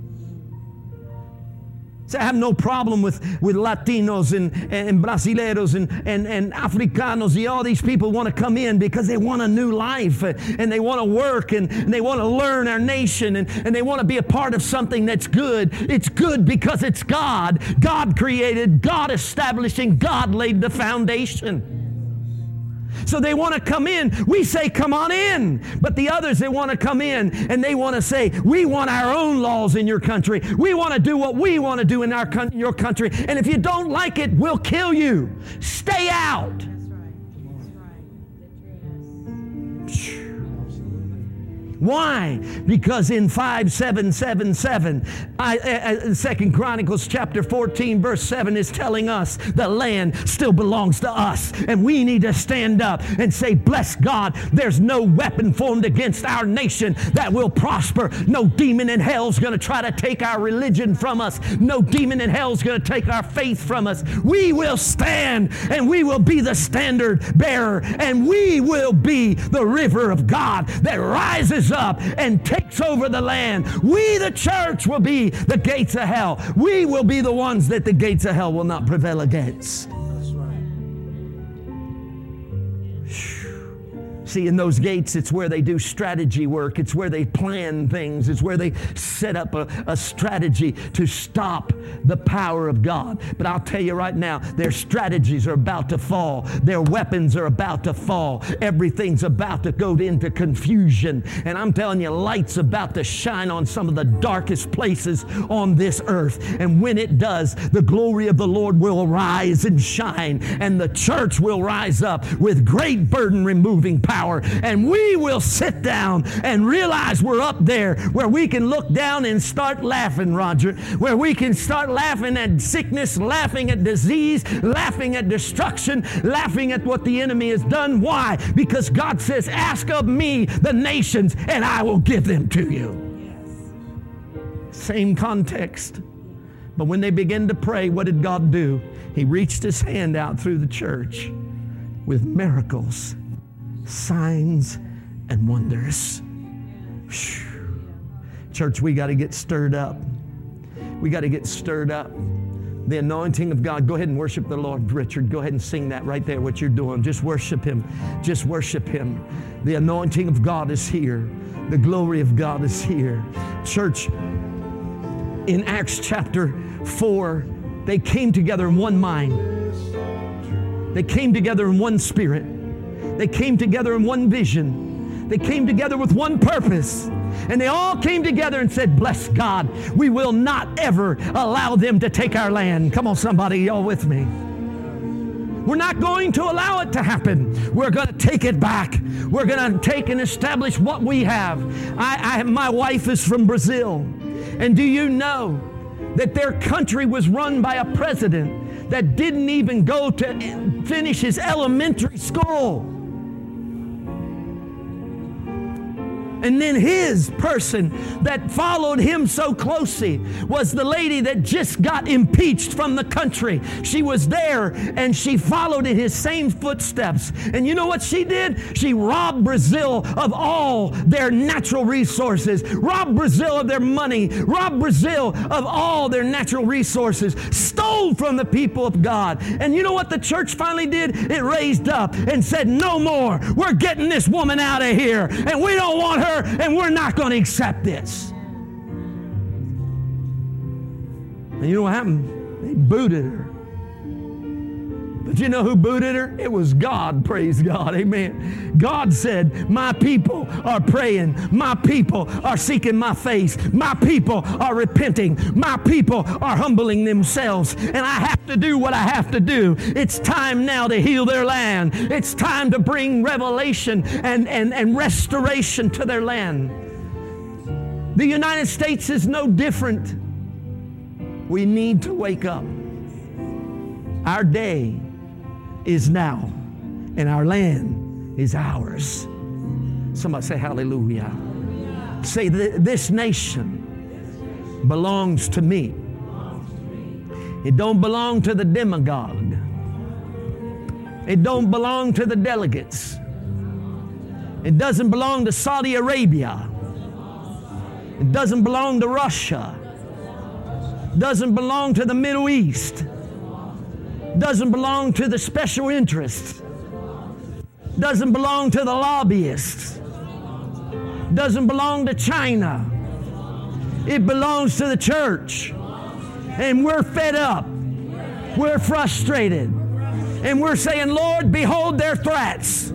So I have no problem with Latinos and Brasileiros and Africanos. All these people want to come in because they want a new life, and they want to work, and they want to learn our nation, and they want to be a part of something that's good. It's good because it's God. God created, God established, and God laid the foundation. So they want to come in. We say, come on in. But the others, they want to come in and they want to say, we want our own laws in your country. We want to do what we want to do in your country. And if you don't like it, we'll kill you. Stay out. That's right. Why? Because in 5:7:7:7, 2 Chronicles chapter 14 verse 7 is telling us the land still belongs to us, and we need to stand up and say, bless God, there's no weapon formed against our nation that will prosper. No demon in hell is going to try to take our religion from us. No demon in hell is going to take our faith from us. We will stand, and we will be the standard bearer, and we will be the river of God that rises up and takes over the land. We, the church, will be the gates of hell. We will be the ones that the gates of hell will not prevail against. That's right. See, in those gates, it's where they do strategy work. It's where they plan things. It's where they set up a strategy to stop the power of God. But I'll tell you right now, their strategies are about to fall. Their weapons are about to fall. Everything's about to go into confusion. And I'm telling you, light's about to shine on some of the darkest places on this earth. And when it does, the glory of the Lord will rise and shine. And the church will rise up with great burden-removing power. And we will sit down and realize we're up there where we can look down and start laughing, Roger, where we can start laughing at sickness, laughing at disease, laughing at destruction, laughing at what the enemy has done. Why? Because God says, ask of me the nations and I will give them to you. Same context. But when they began to pray, what did God do? He reached his hand out through the church with miracles, signs, and wonders. Whew. Church, we got to get stirred up. We got to get stirred up. The anointing of God. Go ahead and worship the Lord, Richard. Go ahead and sing that right there, what you're doing. Just worship him. Just worship him. The anointing of God is here. The glory of God is here. Church, in Acts chapter 4, they came together in one mind. They came together in one spirit. They came together in one vision. They came together with one purpose. And they all came together and said, bless God, we will not ever allow them to take our land. Come on, somebody, y'all with me? We're not going to allow it to happen. We're going to take it back. We're going to take and establish what we have. My wife is from Brazil. And do you know that their country was run by a president that didn't even go to finish his elementary school? And then his person that followed him so closely was the lady that just got impeached from the country. She was there and she followed in his same footsteps. And you know what she did? She robbed Brazil of all their natural resources, robbed Brazil of their money, robbed Brazil of all their natural resources, stole from the people of God. And you know what the church finally did? It raised up and said, no more. We're getting this woman out of here. And we don't want her. And we're not going to accept this. And you know what happened? They booted her. But you know who booted her? It was God, praise God, amen. God said, my people are praying. My people are seeking my face. My people are repenting. My people are humbling themselves. And I have to do what I have to do. It's time now to heal their land. It's time to bring revelation and restoration to their land. The United States is no different. We need to wake up. Our day is now, and our land is ours. Somebody say hallelujah. Say, this nation belongs to me. It don't belong to the demagogue. It don't belong to the delegates. It doesn't belong to Saudi Arabia. It doesn't belong to Russia. It doesn't belong to the Middle East. Doesn't belong to the special interests. Doesn't belong to the lobbyists. Doesn't belong to China. It belongs to the church. And we're fed up. We're frustrated. And we're saying, Lord, behold their threats.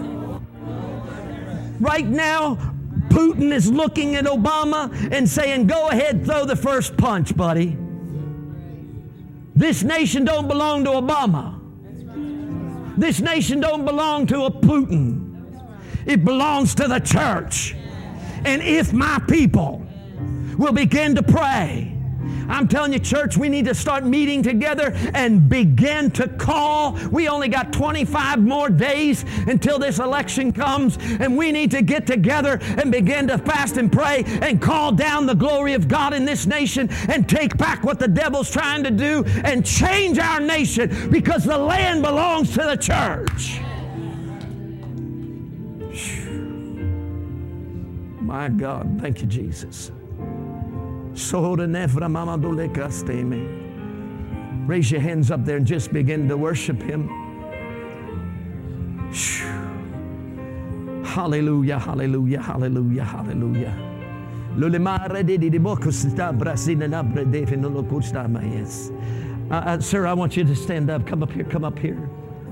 Right now, Putin is looking at Obama and saying, go ahead, throw the first punch, buddy. This nation don't belong to Obama. This nation don't belong to a Putin. It belongs to the church. And if my people will begin to pray, I'm telling you, church, we need to start meeting together and begin to call. We only got 25 more days until this election comes, and we need to get together and begin to fast and pray and call down the glory of God in this nation and take back what the devil's trying to do and change our nation, because the land belongs to the church. My God, thank you, Jesus. Raise your hands up there and just begin to worship Him. Hallelujah, hallelujah, hallelujah, hallelujah. Sir, I want you to stand up. Come up here. Come up here.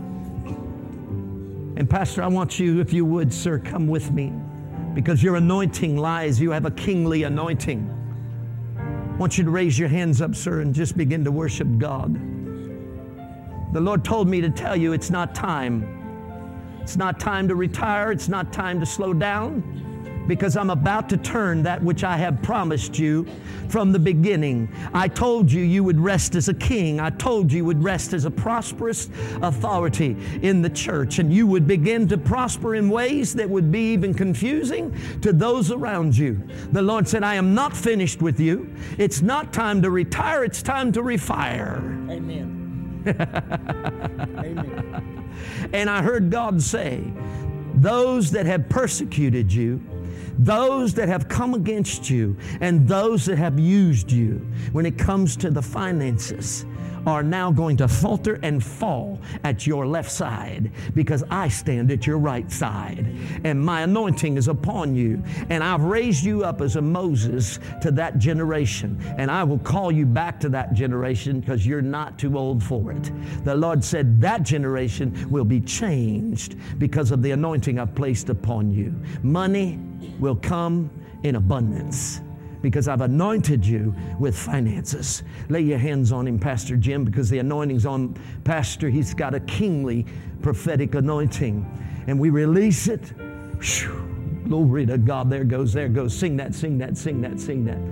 And Pastor, I want you, if you would, sir, come with me. Because your anointing lies. You have a kingly anointing. I want you to raise your hands up, sir, and just begin to worship God. The Lord told me to tell you it's not time. It's not time to retire. It's not time to slow down. Because I'm about to turn that which I have promised you from the beginning. I told you you would rest as a king. I told you would rest as a prosperous authority in the church. And you would begin to prosper in ways that would be even confusing to those around you. The Lord said, I am not finished with you. It's not time to retire. It's time to refire. Amen. Amen. And I heard God say, those that have persecuted you, those that have come against you, and those that have used you when it comes to the finances are now going to falter and fall at your left side, because I stand at your right side and my anointing is upon you, and I've raised you up as a Moses to that generation, and I will call you back to that generation because you're not too old for it. The Lord said that generation will be changed because of the anointing I've placed upon you. Money will come in abundance because I've anointed you with finances. Lay your hands on him, Pastor Jim, because the anointing's on Pastor. He's got a kingly prophetic anointing, and we release it. Whew. Glory to God. There goes. Sing that, sing that, sing that, sing that.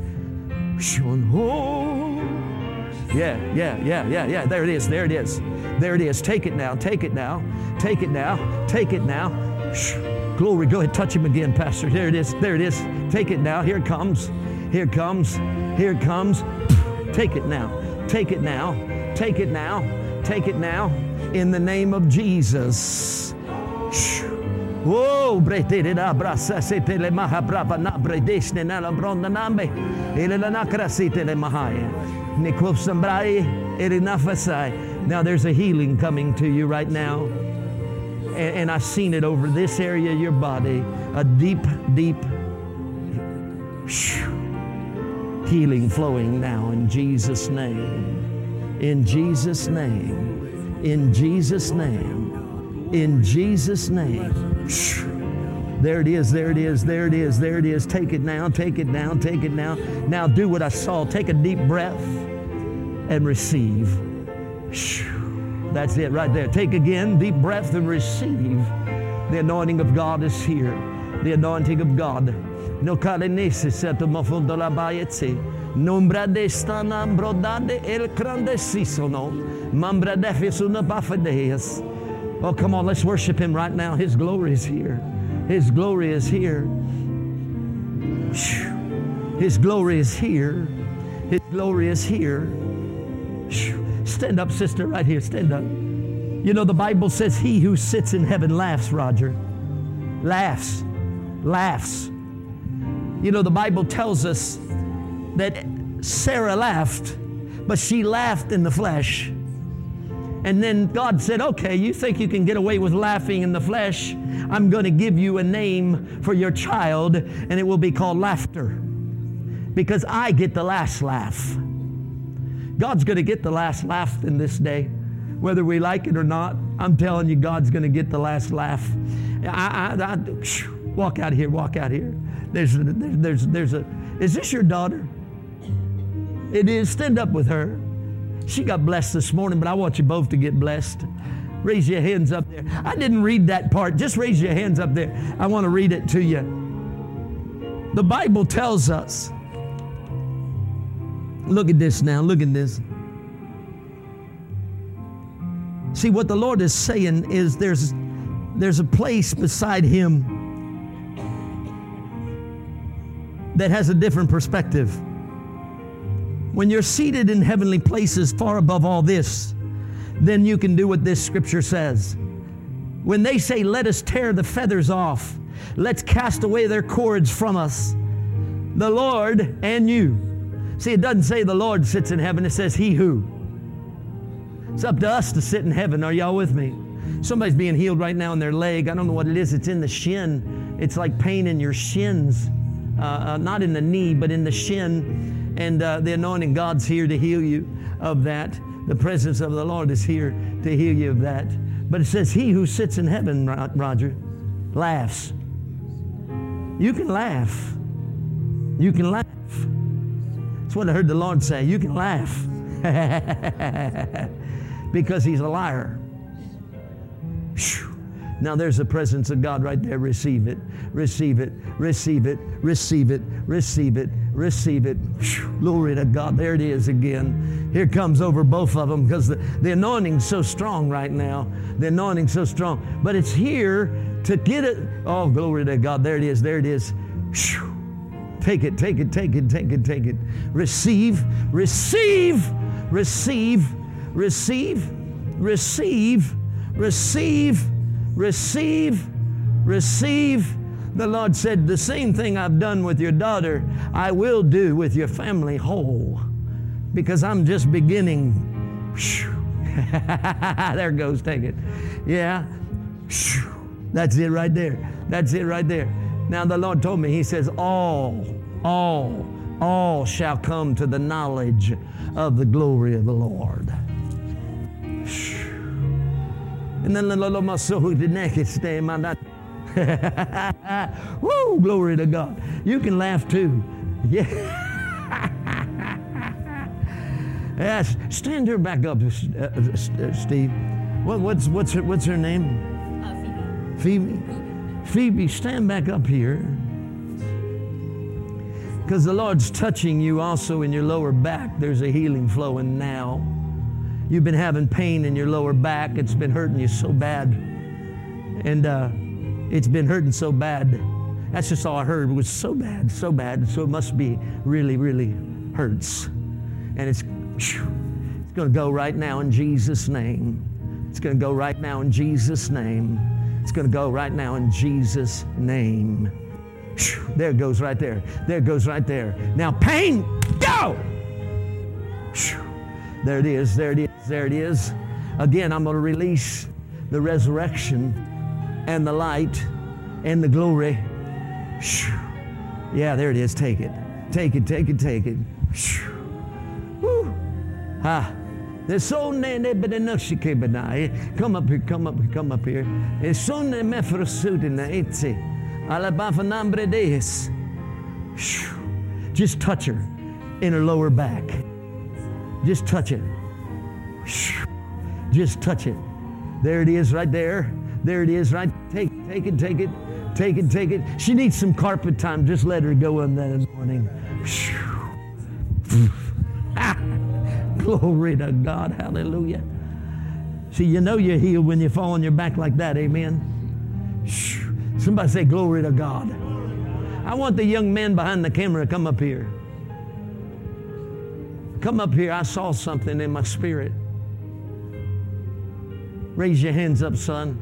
Yeah. There it is. There it is. Take it now. Take it now. Take it now. Take it now. Glory. Go ahead. Touch him again, Pastor. There it is. There it is. Take it now. Here it comes. Here it comes. Here it comes. Take it now. Take it now. Take it now. Take it now. In the name of Jesus. Whoa, bretera brasa sete le maha brava na bredesne na la bronda nambe ele la nakra sete le mahaya nikwo sambrai erinafasai. Now there's a healing coming to you right now, and I've seen it over this area of your body, a deep healing flowing now in Jesus' name. In Jesus' name. In Jesus' name. In Jesus' name. There it is, there it is, there it is, there it is. Take it now, take it now, take it now. Now do what I saw. Take a deep breath and receive. That's it right there. Take again, deep breath and receive. The anointing of God is here. The anointing of God. No kalenese seto mafundo la bayetse. Nombra desta nambrodade el grandesisono. Mambra defisuna bafadeas. Oh, come on, let's worship him right now. His glory is here. His glory is here. His glory is here. His glory is here. Stand up, sister, right here. Stand up. You know, the Bible says he who sits in heaven laughs, Roger. Laughs. Laughs. You know, the Bible tells us that Sarah laughed, but she laughed in the flesh. And then God said, okay, you think you can get away with laughing in the flesh? I'm going to give you a name for your child, and it will be called laughter. Because I get the last laugh. God's going to get the last laugh in this day. Whether we like it or not, I'm telling you, God's going to get the last laugh. Walk out here, walk out here. There's a, is this your daughter? It is. Stand up with her. She got blessed this morning, but I want you both to get blessed. Raise your hands up there. I didn't read that part. Just raise your hands up there. I want to read it to you. The Bible tells us, look at this now, look at this. See, what the Lord is saying is there's a place beside him that has a different perspective. When you're seated in heavenly places far above all this, then you can do what this scripture says. When they say, let us tear the feathers off, let's cast away their cords from us, the Lord and you. See, it doesn't say the Lord sits in heaven, it says he who. It's up to us to sit in heaven. Are y'all with me? Somebody's being healed right now in their leg. I don't know what it is. It's in the shin. It's like pain in your shins. not in the knee, but in the shin. And the anointing God's here to heal you of that. The presence of the Lord is here to heal you of that. But it says, he who sits in heaven, Roger, laughs. You can laugh. You can laugh. That's what I heard the Lord say. You can laugh. Because he's a liar. Now there's the presence of God right there. Receive it. Receive it. Receive it. Receive it. Receive it. Receive it. Glory to God. There it is again. Here comes over both of them because the anointing's so strong right now. The anointing's so strong. But it's here to get it. Oh, glory to God. There it is. There it is. Take it. Take it. Take it. Take it. Take it. Receive. Receive. Receive. Receive. Receive. Receive. Receive. Receive. The Lord said, the same thing I've done with your daughter, I will do with your family whole. Because I'm just beginning. There goes, take it. Yeah. That's it right there. That's it right there. Now the Lord told me, he says, all shall come to the knowledge of the glory of the Lord. And then the next day, woo, glory to God. You can laugh too. Yeah. Yes. Stand her back up, Steve. What's her name? Phoebe. Phoebe, stand back up here. Because the Lord's touching you also in your lower back. There's a healing flowing now. You've been having pain in your lower back. It's been hurting you so bad. And it's been hurting so bad. That's just all I heard. It was so bad, so bad. So it must be really, really hurts. And it's going to go right now in Jesus' name. It's going to go right now in Jesus' name. It's going to go right now in Jesus' name. There it goes right there. There it goes right there. Now pain, go! There it is, there it is, there it is. Again, I'm going to release the resurrection and the light and the glory. Yeah, there it is. Take it. Take it, take it, take it. Woo. Ha. There's so many, but enough. Come up here, come up here, come up here. It's so many mefrosutina. Just touch her in her lower back. Just touch it. Just touch it. There it is right there. There it is right. Take it, take it, take it, take it, take it. She needs some carpet time. Just let her go in that morning. Glory to God. Hallelujah. See, you know you're healed when you fall on your back like that. Amen. Somebody say glory to God. I want the young man behind the camera to come up here. Come up here. I saw something in my spirit. Raise your hands up, son.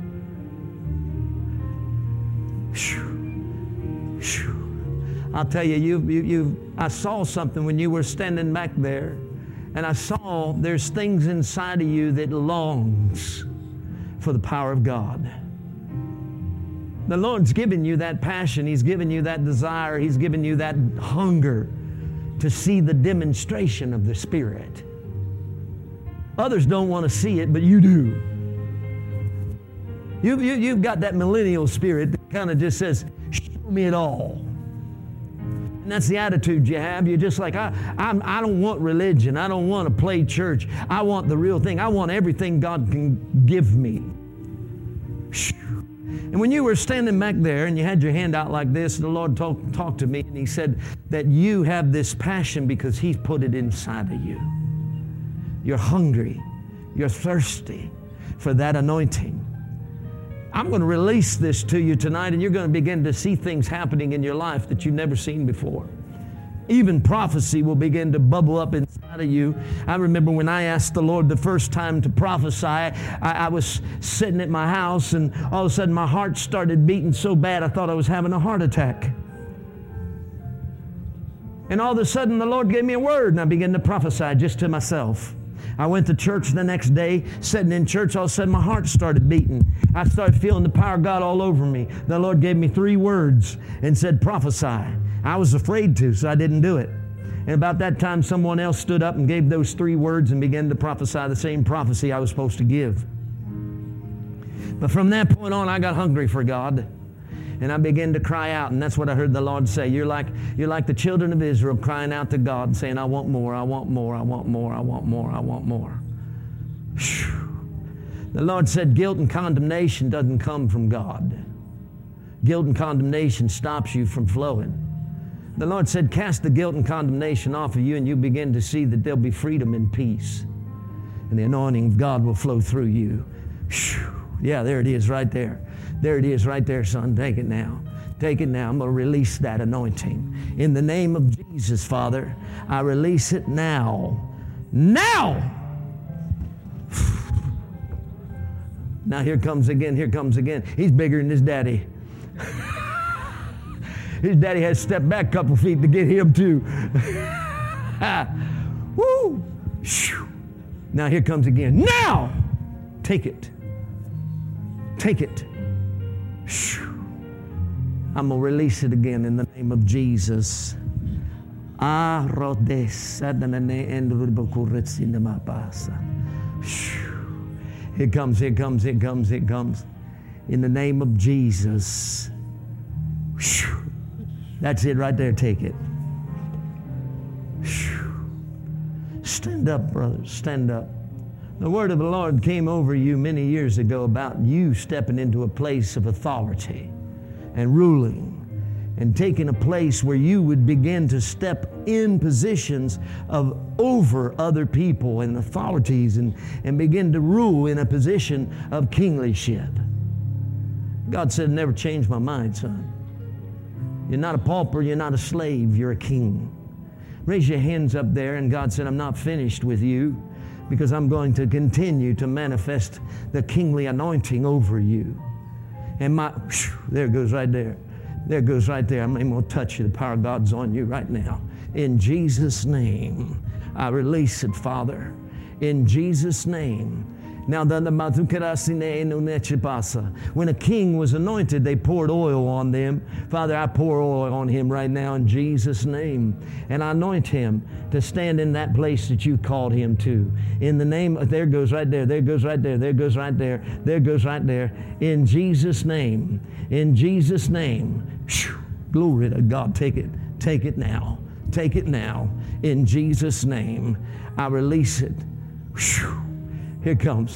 I'll tell you, I saw something when you were standing back there, and I saw there's things inside of you that longs for the power of God. The Lord's given you that passion. He's given you that desire. He's given you that hunger to see the demonstration of the Spirit. Others don't want to see it, but you do. You've got that millennial spirit that kind of just says, show me it all. And that's the attitude you have. You're just like, I don't want religion. I don't want to play church. I want the real thing. I want everything God can give me. And when you were standing back there and you had your hand out like this, the Lord talked to me, and He said that you have this passion because He's put it inside of you. You're hungry. You're thirsty for that anointing. I'm going to release this to you tonight, and you're going to begin to see things happening in your life that you've never seen before. Even prophecy will begin to bubble up inside of you. I remember when I asked the Lord the first time to prophesy, I was sitting at my house, and all of a sudden my heart started beating so bad I thought I was having a heart attack. And all of a sudden the Lord gave me a word, and I began to prophesy just to myself. I went to church the next day, sitting in church, all of a sudden my heart started beating. I started feeling the power of God all over me. The Lord gave me 3 words and said, prophesy. I was afraid to, so I didn't do it. And about that time, someone else stood up and gave those 3 words and began to prophesy the same prophecy I was supposed to give. But from that point on, I got hungry for God. And I began to cry out, and that's what I heard the Lord say. You're like the children of Israel crying out to God, saying, I want more, I want more, I want more, I want more, I want more. The Lord said guilt and condemnation doesn't come from God. Guilt and condemnation stops you from flowing. The Lord said, cast the guilt and condemnation off of you, and you begin to see that there'll be freedom and peace. And the anointing of God will flow through you. Yeah, there it is right there. There it is right there, son. Take it now. Take it now. I'm going to release that anointing. In the name of Jesus, Father, I release it now. Now! Now here comes again, here comes again. He's bigger than his daddy. His daddy has to step back a couple feet to get him too. Woo! Now here comes again. Now! Take it. Take it. I'm going to release it again in the name of Jesus. Here comes, here comes, here comes, here comes. In the name of Jesus. That's it right there. Take it. Stand up, brothers. Stand up. The word of the Lord came over you many years ago about you stepping into a place of authority and ruling and taking a place where you would begin to step in positions of over other people and authorities and begin to rule in a position of kinglyship. God said, never change my mind, son. You're not a pauper, you're not a slave, you're a king. Raise your hands up there, and God said, I'm not finished with you, because I'm going to continue to manifest the kingly anointing over you. And there it goes right there. There it goes right there. I'm going to touch you. The power of God's on you right now. In Jesus' name, I release it, Father. In Jesus' name. Now, when a king was anointed, they poured oil on them. Father, I pour oil on him right now in Jesus' name. And I anoint him to stand in that place that you called him to. In the name of, there goes right there, there goes right there, there goes right there, there goes right there. In Jesus' name, in Jesus' name. Glory to God. Take it. Take it now. Take it now. In Jesus' name, I release it. Here comes.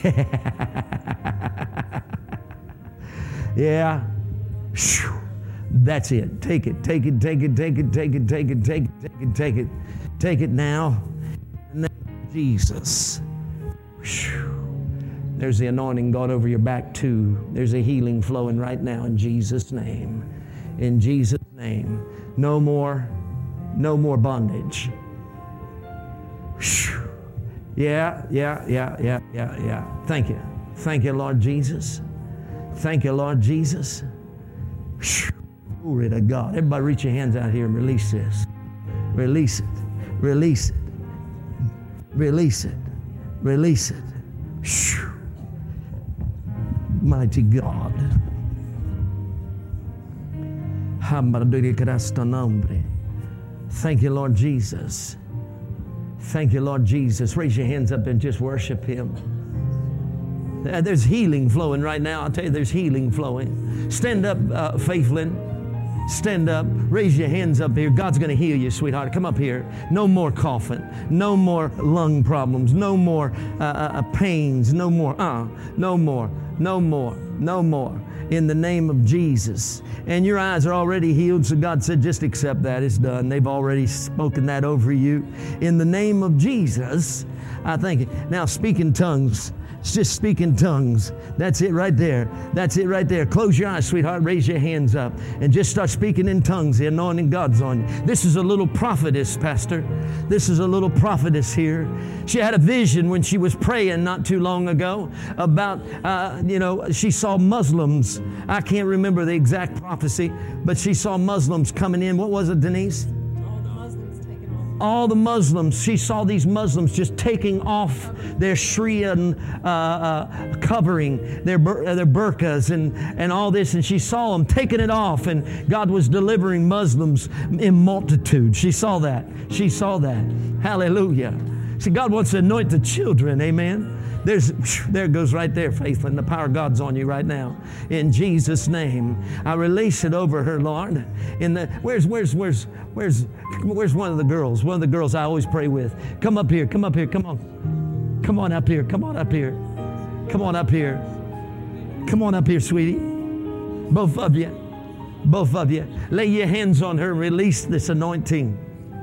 Yeah. That's it. Take it. Take it. Take it. Take it. Take it. Take it. Take it. Take it. Take it. Take it now. In the name of Jesus. There's the anointing God over your back too. There's a healing flowing right now in Jesus' name. In Jesus' name. No more bondage. Yeah. Thank you. Thank you, Lord Jesus. Thank you, Lord Jesus. Glory to God. Everybody reach your hands out here and release this. Release it. Release it. Release it. Release it. Mighty God. Thank you, Lord Jesus. Thank you, Lord Jesus. Raise your hands up and just worship him. There's healing flowing right now. I'll tell you, there's healing flowing. Stand up, Faithlyn. Stand up. Raise your hands up here. God's going to heal you, sweetheart. Come up here. No more coughing. No more lung problems. No more pains. No more. No more. No more. No more. In the name of Jesus. And your eyes are already healed, so God said, just accept that. It's done. They've already spoken that over you. In the name of Jesus, I thank you. Now speak in tongues. Just speak in tongues. That's it right there. That's it right there. Close your eyes, sweetheart. Raise your hands up and just start speaking in tongues. The anointing God's on you. This is a little prophetess, Pastor. This is a little prophetess here. She had a vision when she was praying not too long ago about, she saw Muslims. I can't remember the exact prophecy, but she saw Muslims coming in. What was it, Denise? all the Muslims, she saw these Muslims just taking off their Shriyan covering, their burqas and all this, and she saw them taking it off, and God was delivering Muslims in multitude. She saw that. She saw that. Hallelujah. See, God wants to anoint the children. Amen. There it goes right there, Faithlin. The power of God's on you right now. In Jesus' name, I release it over her, Lord. Where's one of the girls? One of the girls I always pray with. Come up here. Come up here. Come on. Come on up here. Come on up here. Come on up here. Come on up here, sweetie. Both of you. Both of you. Lay your hands on her and release this anointing.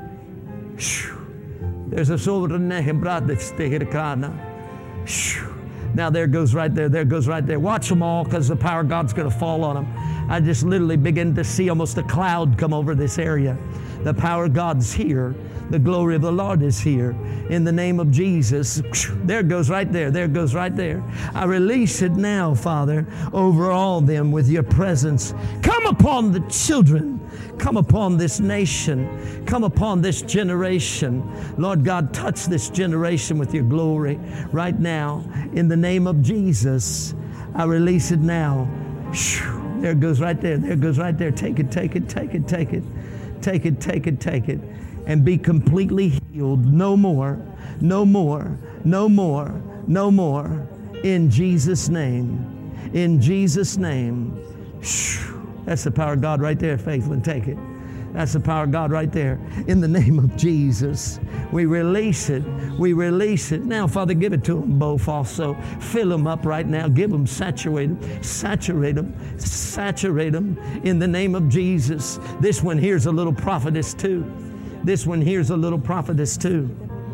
There's a soul in the Now there goes right there. There goes right there. Watch them all, because the power of God's going to fall on them. I just literally begin to see almost a cloud come over this area. The power of God's here. The glory of the Lord is here. In the name of Jesus. There it goes right there. There it goes right there. I release it now, Father, over all them with your presence. Come upon the children. Come upon this nation. Come upon this generation. Lord God, touch this generation with your glory right now. In the name of Jesus, I release it now. There it goes right there. There it goes right there. Take it, take it, take it, take it. Take it, take it, take it. And be completely healed. No more, no more, no more, no more. In Jesus' name. In Jesus' name. That's the power of God right there, Faithlin. Take it. That's the power of God right there. In the name of Jesus, we release it. We release it. Now, Father, give it to them both also. Fill them up right now. Give them, saturate them, saturate them, saturate them in the name of Jesus. This one here's a little prophetess too. This one here's a little prophetess too.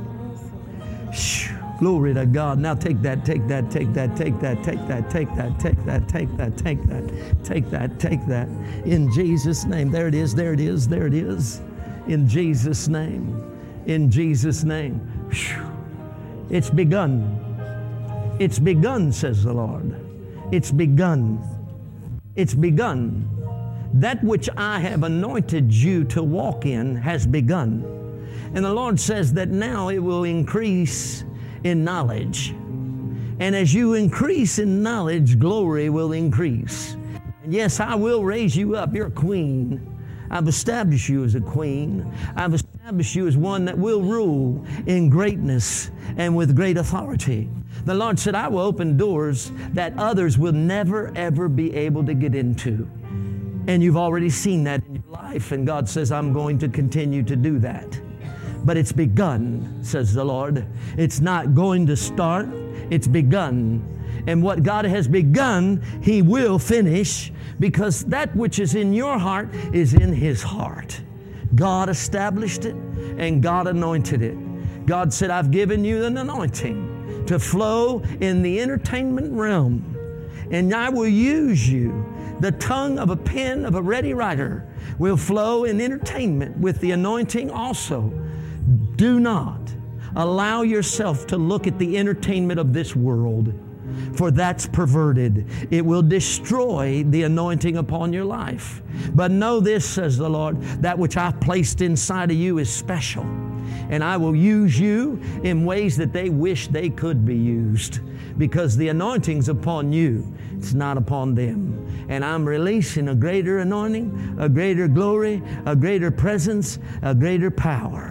Glory to God. Now take that, take that, take that, take that, take that, take that, take that, take that, take that, take that, take that. In Jesus' name. There it is, there it is, there it is. In Jesus' name. In Jesus' name. It's begun. It's begun, says the Lord. It's begun. It's begun. That which I have anointed you to walk in has begun. And the Lord says that now it will increase in knowledge. And as you increase in knowledge, glory will increase. And yes, I will raise you up. You're a queen. I've established you as a queen. I've established you as one that will rule in greatness and with great authority. The Lord said, I will open doors that others will never, ever be able to get into. And you've already seen that in your life. And God says, I'm going to continue to do that. But it's begun, says the Lord. It's not going to start. It's begun. And what God has begun, He will finish, because that which is in your heart is in His heart. God established it and God anointed it. God said, I've given you an anointing to flow in the entertainment realm, and I will use you. The tongue of a pen of a ready writer will flow in entertainment with the anointing also. Do not allow yourself to look at the entertainment of this world, for that's perverted. It will destroy the anointing upon your life. But know this, says the Lord, that which I've placed inside of you is special. And I will use you in ways that they wish they could be used, because the anointing's upon you. It's not upon them. And I'm releasing a greater anointing, a greater glory, a greater presence, a greater power.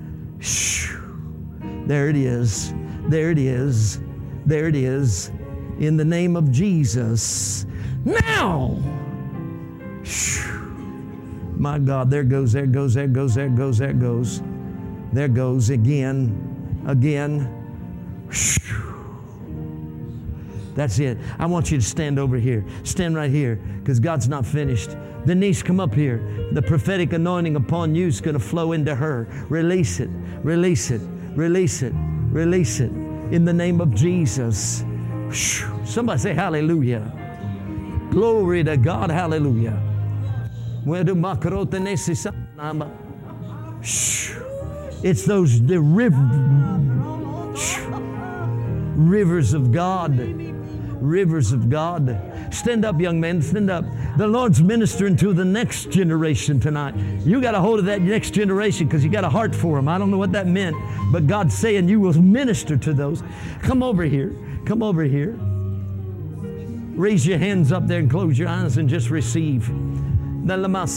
There it is. There it is. There it is. In the name of Jesus. Now! My God, there goes, there goes, there goes, there goes, there goes. There goes again, again. That's it. I want you to stand over here. Stand right here, because God's not finished. Denise, come up here. The prophetic anointing upon you is going to flow into her. Release it, release it, release it, release it. In the name of Jesus. Somebody say hallelujah. Glory to God, hallelujah. It's those rivers of God. Rivers of God. Stand up, young man, stand up. The Lord's ministering to the next generation tonight. You got a hold of that next generation because you got a heart for them. I don't know what that meant, but God's saying you will minister to those. Come over here. Come over here. Raise your hands up there and close your eyes and just receive. Yeah,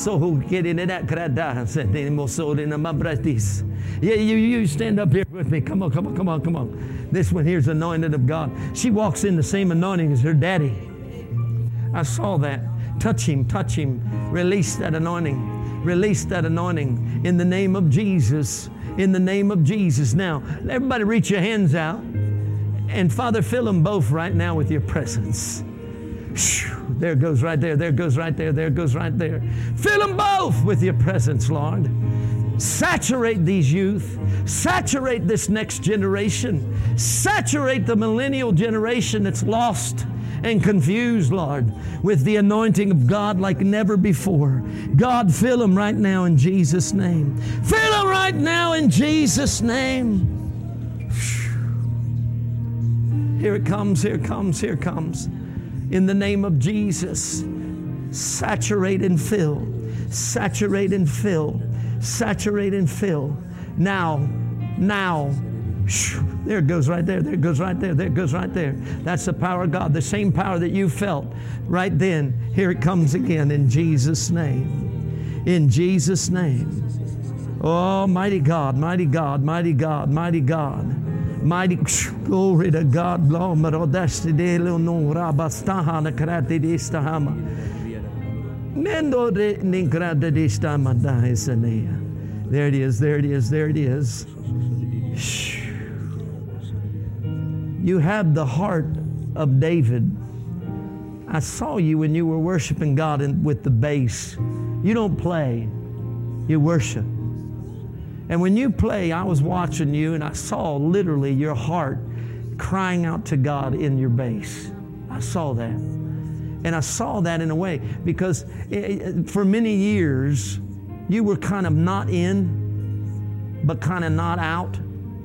you stand up here with me. Come on. This one here's anointed of God. She walks in the same anointing as her daddy. I saw that. Touch him. Release that anointing. Release that anointing in the name of Jesus. In the name of Jesus. Now, everybody reach your hands out. And Father, fill them both right now with your presence. There it goes right there. There it goes right there. There it goes right there. Fill them both with your presence, Lord. Saturate these youth. Saturate this next generation. Saturate the millennial generation that's lost and confused, Lord, with the anointing of God like never before. God, fill them right now in Jesus' name. Fill them right now in Jesus' name. Here it comes, here it comes, here it comes. In the name of Jesus, saturate and fill. Saturate and fill. Saturate and fill. Now. There it goes right there. There it goes right there. There it goes right there. That's the power of God. The same power that you felt right then. Here it comes again in Jesus' name. In Jesus' name. Oh, mighty God, mighty God, mighty God, mighty God. Mighty glory to God. There it is, there it is, there it is. You have the heart of David. I saw you when you were worshiping God with the bass. You don't play, you worship. And when you play, I was watching you and I saw literally your heart crying out to God in your bass. I saw that. And I saw that in a way because for many years, you were kind of not in, but kind of not out.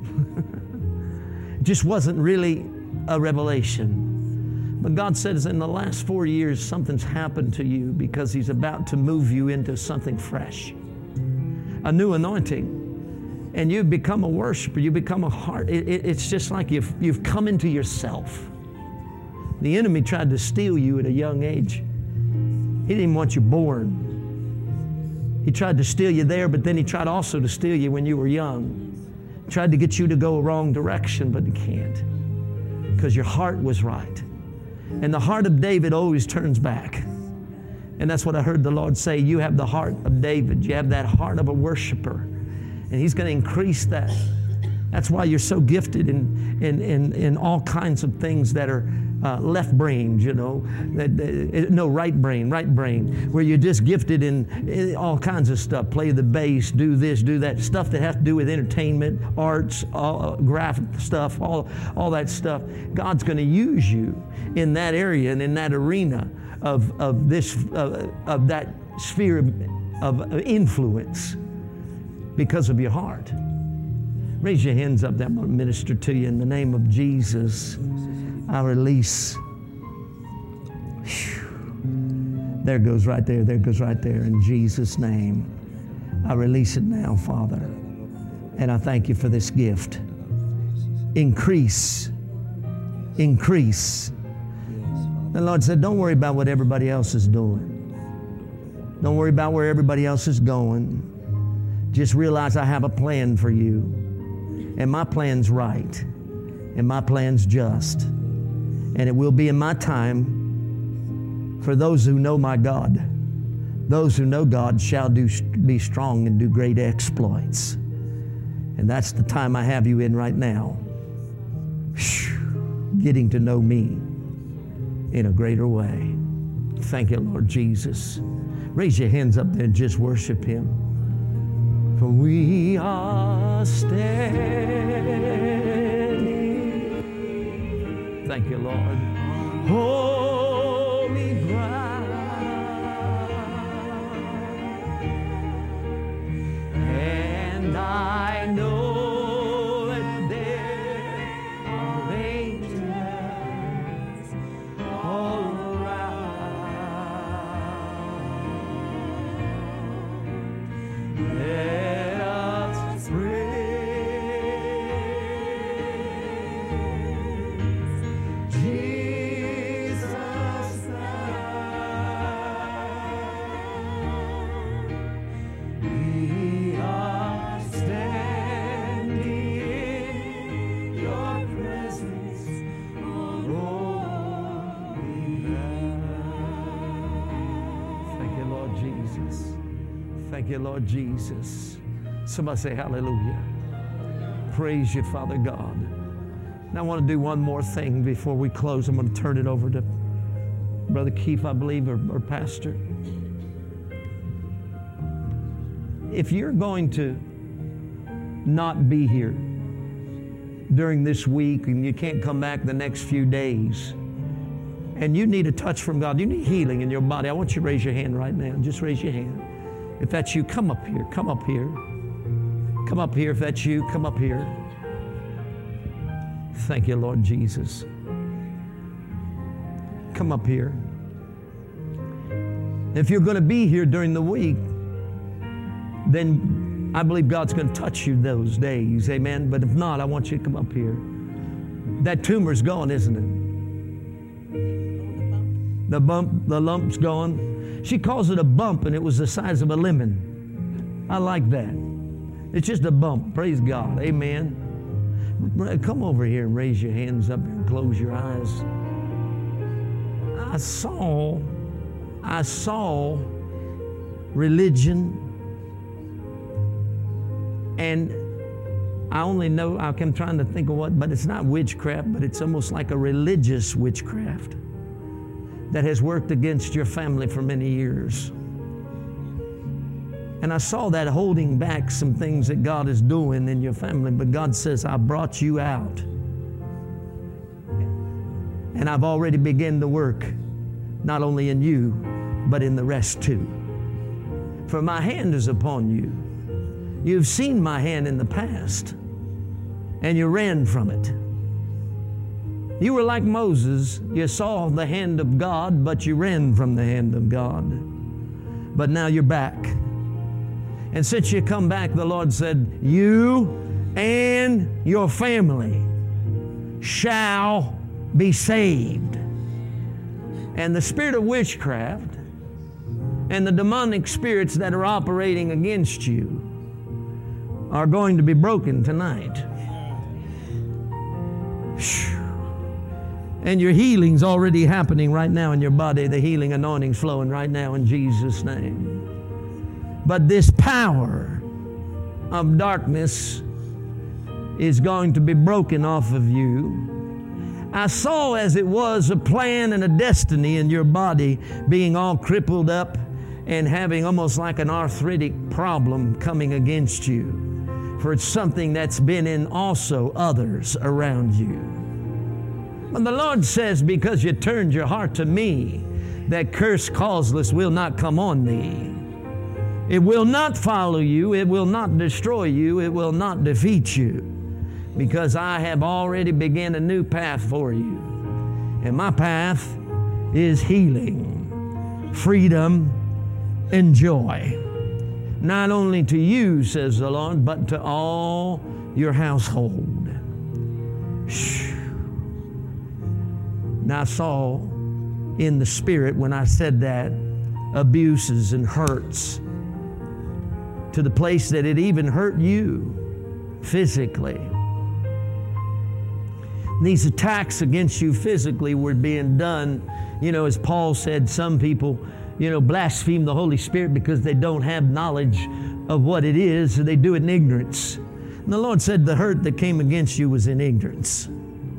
It just wasn't really a revelation. But God says in the last 4 years, something's happened to you because He's about to move you into something fresh. A new anointing. And you've become a worshiper. You become a heart. It's just like you've come into yourself. The enemy tried to steal you at a young age. He didn't want you born. He tried to steal you there, but then he tried also to steal you when you were young. He tried to get you to go a wrong direction, but he can't because your heart was right. And the heart of David always turns back. And that's what I heard the Lord say. You have the heart of David. You have that heart of a worshiper. And He's going to increase that. That's why you're so gifted in all kinds of things that are left-brained, you know. Right brain, where you're just gifted in all kinds of stuff. Play the bass, do this, do that. Stuff that has to do with entertainment, arts, graphic stuff, all that stuff. God's going to use you in that area and in that arena of that sphere of influence. Because of your heart. Raise your hands up. That will minister to you in the name of Jesus. I release. There it goes right there. There it goes right there. In Jesus' name. I release it now, Father. And I thank you for this gift. Increase. Increase. The Lord said, don't worry about what everybody else is doing. Don't worry about where everybody else is going. Just realize I have a plan for you. And my plan's right. And my plan's just. And it will be in my time for those who know my God. Those who know God shall be strong and do great exploits. And that's the time I have you in right now. Getting to know me in a greater way. Thank you, Lord Jesus. Raise your hands up there and just worship Him. For we are standing. Thank you, Lord. Holy ground. And I know that there are angels Thank you, Lord Jesus. Somebody say hallelujah. Praise you, Father God. Now I want to do one more thing before we close. I'm going to turn it over to Brother Keith, I believe, or Pastor. If you're going to not be here during this week and you can't come back the next few days, and you need a touch from God, you need healing in your body, I want you to raise your hand right now. Just raise your hand. If that's you, come up here. Come up here. Come up here. If that's you, come up here. Thank you, Lord Jesus. Come up here. If you're going to be here during the week, then I believe God's going to touch you those days. Amen. But if not, I want you to come up here. That tumor's gone, isn't it? The lump's gone. She calls it a bump, and it was the size of a lemon. I like that. It's just a bump. Praise God. Amen. Come over here and raise your hands up and close your eyes. I saw religion, and I'm trying to think of what, but it's not witchcraft, but it's almost like a religious witchcraft that has worked against your family for many years. And I saw that holding back some things that God is doing in your family, but God says, I brought you out. And I've already begun the work, not only in you, but in the rest too. For my hand is upon you. You've seen my hand in the past, and you ran from it. You were like Moses. You saw the hand of God, but you ran from the hand of God. But now you're back. And since you come back, the Lord said, you and your family shall be saved. And the spirit of witchcraft and the demonic spirits that are operating against you are going to be broken tonight. And your healing's already happening right now in your body. The healing anointing's flowing right now in Jesus' name. But this power of darkness is going to be broken off of you. I saw as it was a plan and a destiny in your body being all crippled up and having almost like an arthritic problem coming against you. For it's something that's been in also others around you. But the Lord says, because you turned your heart to me, that curse causeless will not come on thee. It will not follow you. It will not destroy you. It will not defeat you. Because I have already begun a new path for you. And my path is healing, freedom, and joy. Not only to you, says the Lord, but to all your household. Now I saw in the spirit when I said that, abuses and hurts to the place that it even hurt you physically. These attacks against you physically were being done, as Paul said, some people, blaspheme the Holy Spirit because they don't have knowledge of what it is, so they do it in ignorance. And the Lord said the hurt that came against you was in ignorance.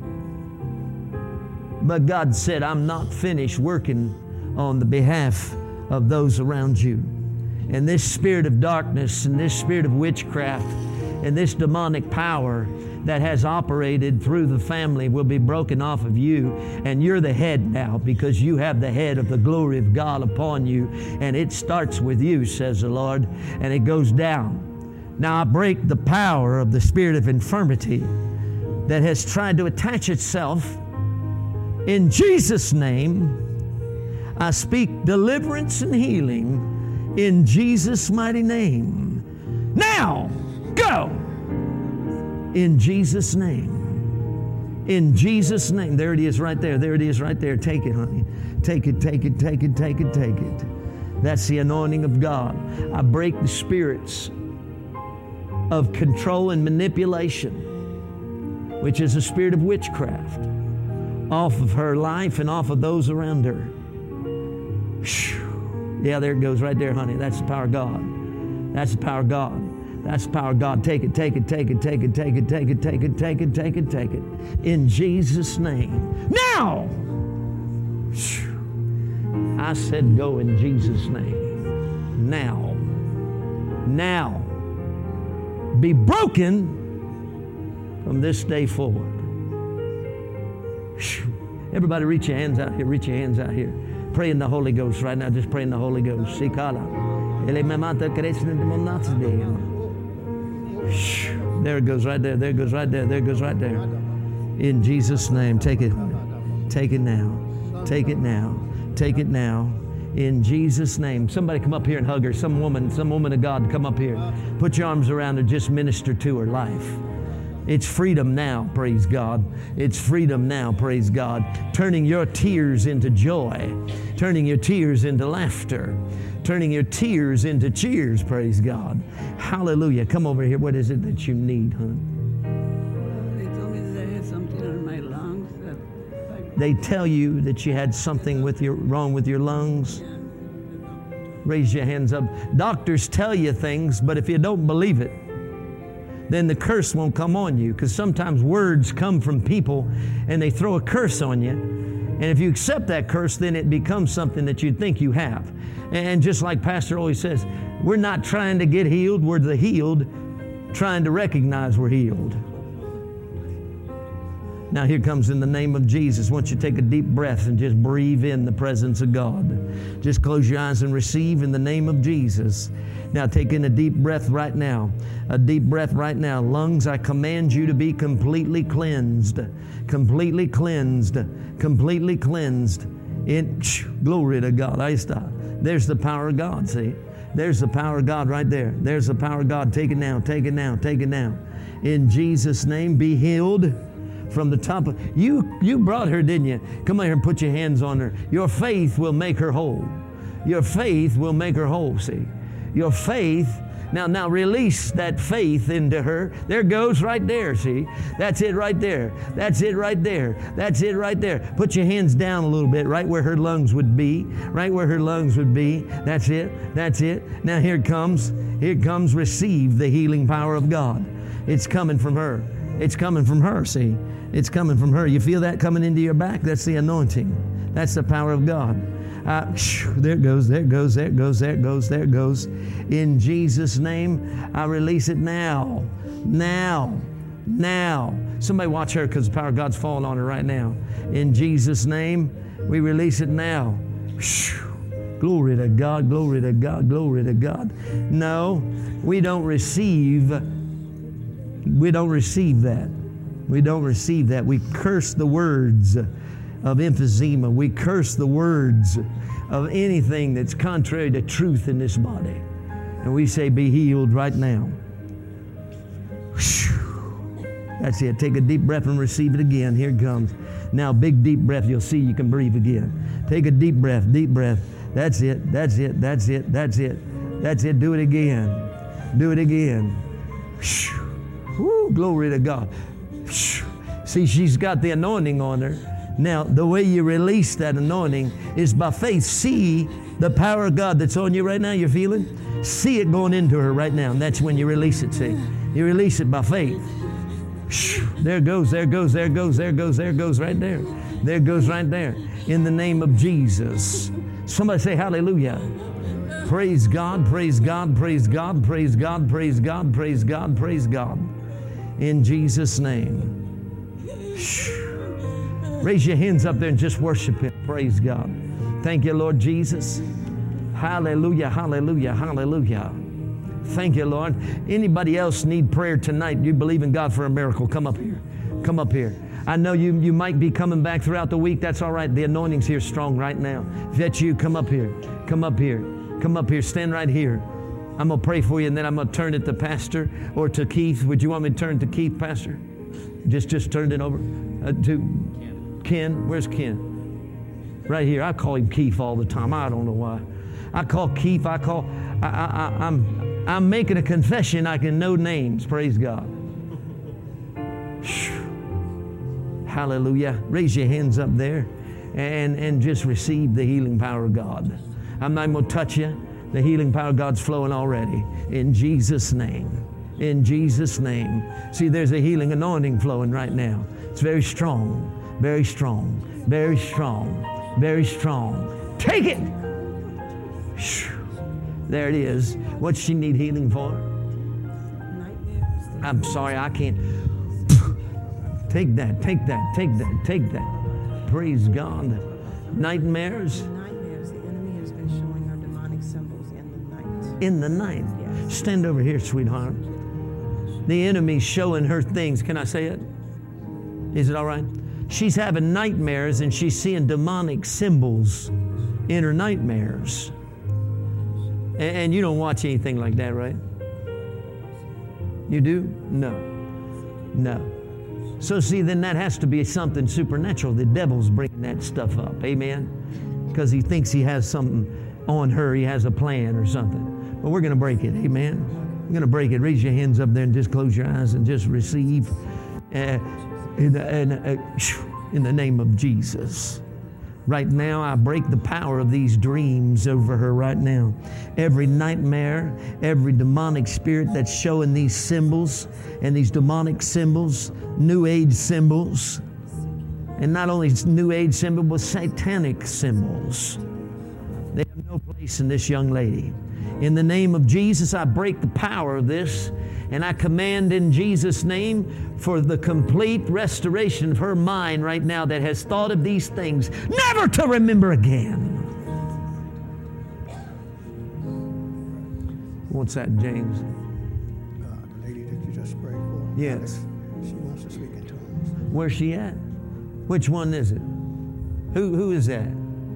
But God said, I'm not finished working on the behalf of those around you. And this spirit of darkness and this spirit of witchcraft and this demonic power that has operated through the family will be broken off of you. And you're the head now because you have the head of the glory of God upon you. And it starts with you, says the Lord, and it goes down. Now I break the power of the spirit of infirmity that has tried to attach itself. In Jesus' name, I speak deliverance and healing in Jesus' mighty name. Now, go! In Jesus' name. In Jesus' name. There it is right there. There it is right there. Take it, honey. Take it, take it, take it, take it, take it. That's the anointing of God. I break the spirits of control and manipulation, which is a spirit of witchcraft, off of her life and off of those around her. Yeah, there it goes right there, honey. That's the power of God. That's the power of God. That's the power of God. Take it, take it, take it, take it, take it, take it, take it, take it, take it, take it. In Jesus' name. Now! I said go in Jesus' name. Now. Now. Be broken from this day forward. Everybody reach your hands out here. Reach your hands out here. Pray in the Holy Ghost right now. Just pray in the Holy Ghost. There it goes right there. There it goes right there. There it goes right there. In Jesus' name. Take it. Take it now. Take it now. Take it now. In Jesus' name. Somebody come up here and hug her. Some woman of God, come up here. Put your arms around her. Just minister to her life. It's freedom now, praise God. It's freedom now, praise God. Turning your tears into joy. Turning your tears into laughter. Turning your tears into cheers, praise God. Hallelujah. Come over here. What is it that you need, hon? They told me that I had something on my lungs. They tell you that you had something wrong with your lungs? Raise your hands up. Doctors tell you things, but if you don't believe it, then the curse won't come on you, because sometimes words come from people and they throw a curse on you. And if you accept that curse, then it becomes something that you think you have. And just like Pastor always says, we're not trying to get healed, we're the healed trying to recognize we're healed. Now here comes in the name of Jesus. Once you take a deep breath and just breathe in the presence of God. Just close your eyes and receive in the name of Jesus. Now take in a deep breath right now. A deep breath right now. Lungs, I command you to be completely cleansed. Completely cleansed. Completely cleansed. Glory to God. I stop. There's the power of God, see? There's the power of God right there. There's the power of God. Take it now. Take it now. Take it now. In Jesus' name, be healed. From the top of you brought her, didn't you? Come on here and put your hands on her. Your faith will make her whole. Your faith will make her whole, see? Your faith, now release that faith into her. There goes right there, see? That's it right there. That's it right there. That's it right there. Put your hands down a little bit, right where her lungs would be. Right where her lungs would be. That's it. That's it. Now here it comes. Here it comes. Receive the healing power of God. It's coming from her. It's coming from her, see? It's coming from her. You feel that coming into your back? That's the anointing. That's the power of God. There it goes, there it goes, there it goes, there it goes, there it goes. In Jesus' name, I release it now. Now. Now. Somebody watch her, because the power of God's falling on her right now. In Jesus' name, we release it now. Glory to God, glory to God, glory to God. No, we don't receive that. We don't receive that. We curse the words of emphysema. We curse the words of anything that's contrary to truth in this body. And we say, be healed right now. That's it. Take a deep breath and receive it again. Here it comes. Now, big deep breath. You'll see you can breathe again. Take a deep breath, deep breath. That's it. That's it. That's it. That's it. That's it. Do it again. Do it again. Woo, glory to God. See, she's got the anointing on her. Now, the way you release that anointing is by faith. See the power of God that's on you right now, you're feeling? See it going into her right now, and that's when you release it, see? You release it by faith. There it goes, there it goes, there it goes, there it goes, there it goes, right there. There it goes right there. In the name of Jesus. Somebody say hallelujah. Praise God, praise God, praise God, praise God, praise God, praise God, praise God. In Jesus' name. Raise your hands up there and just worship Him. Praise God. Thank you, Lord Jesus. Hallelujah, hallelujah, hallelujah. Thank you, Lord. Anybody else need prayer tonight? You believe in God for a miracle? Come up here. Come up here. I know you might be coming back throughout the week. That's all right. The anointing's here strong right now. If that's you, come up here. Come up here. Come up here. Stand right here. I'm going to pray for you, and then I'm going to turn it to Pastor or to Keith. Would you want me to turn to Keith, Pastor? Just turn it over to Ken. Where's Ken? Right here. I call him Keith all the time. I don't know why. I call Keith. I'm making a confession. I can know names. Praise God. Hallelujah. Raise your hands up there and just receive the healing power of God. I'm not going to touch you. The healing power of God's flowing already. In Jesus' name. In Jesus' name. See, there's a healing anointing flowing right now. It's very strong, very strong, very strong, very strong. Take it! There it is. What's she need healing for? I'm sorry, I can't. Take that, take that, take that, take that. Praise God. Nightmares? Nightmares. The enemy has been showing her demonic symbols in the night. In the night? Yes. Stand over here, sweetheart. The enemy's showing her things. Can I say it? Is it all right? She's having nightmares and she's seeing demonic symbols in her nightmares. And you don't watch anything like that, right? You do? No. No. So see, then that has to be something supernatural. The devil's bringing that stuff up. Amen? Because he thinks he has something on her. He has a plan or something. But we're going to break it. Amen? We're going to break it. Raise your hands up there and just close your eyes and just receive in the name of Jesus. Right now, I break the power of these dreams over her right now. Every nightmare, every demonic spirit that's showing these symbols and these demonic symbols, New Age symbols, and not only New Age symbols, but satanic symbols. They have no place in this young lady. In the name of Jesus, I break the power of this, and I command in Jesus' name for the complete restoration of her mind right now that has thought of these things, never to remember again. What's that, James? The lady that you just prayed for. Yes. She wants to speak in tongues. Where's she at? Which one is it? Who is that?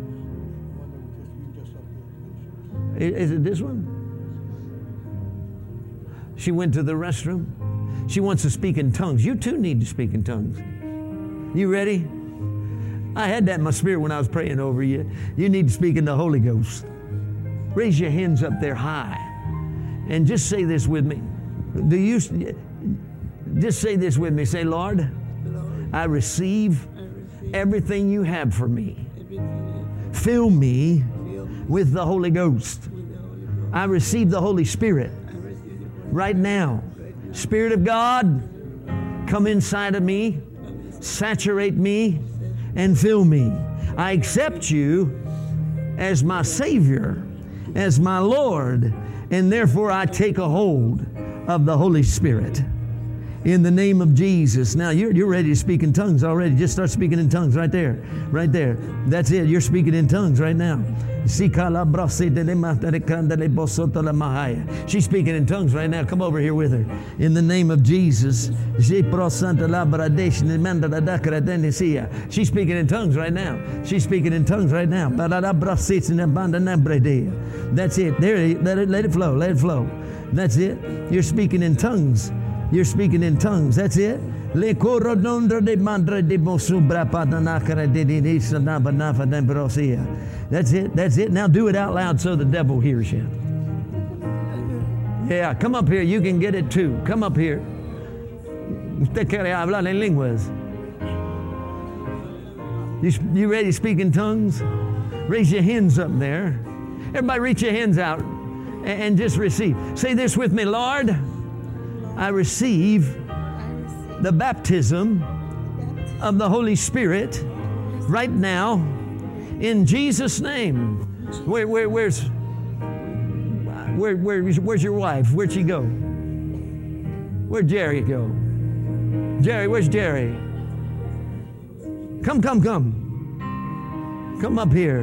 Is it this one? She went to the restroom. She wants to speak in tongues. You too need to speak in tongues. You ready? I had that in my spirit when I was praying over you. You need to speak in the Holy Ghost. Raise your hands up there high. And just say this with me. Just say this with me. Say, Lord, I receive everything you have for me. Fill me with the Holy Ghost. I receive the Holy Spirit right now. Spirit of God, come inside of me, saturate me, and fill me. I accept you as my Savior, as my Lord, and therefore I take a hold of the Holy Spirit. In the name of Jesus. Now you're ready to speak in tongues already. Just start speaking in tongues right there. Right there. That's it. You're speaking in tongues right now. She's speaking in tongues right now. Come over here with her. In the name of Jesus. She's speaking in tongues right now. She's speaking in tongues right now. That's it. There, let it flow. Let it flow. That's it. You're speaking in tongues. You're speaking in tongues. That's it. That's it. That's it. Now do it out loud so the devil hears you. Yeah, come up here. You can get it too. Come up here. Usted quiere hablar en lenguas. You ready to speak in tongues? Raise your hands up there. Everybody reach your hands out and just receive. Say this with me, Lord. I receive the baptism of the Holy Spirit right now in Jesus' name. Where's your wife? Where'd she go? Where'd Jerry go? Jerry, where's Jerry? Come. Come up here.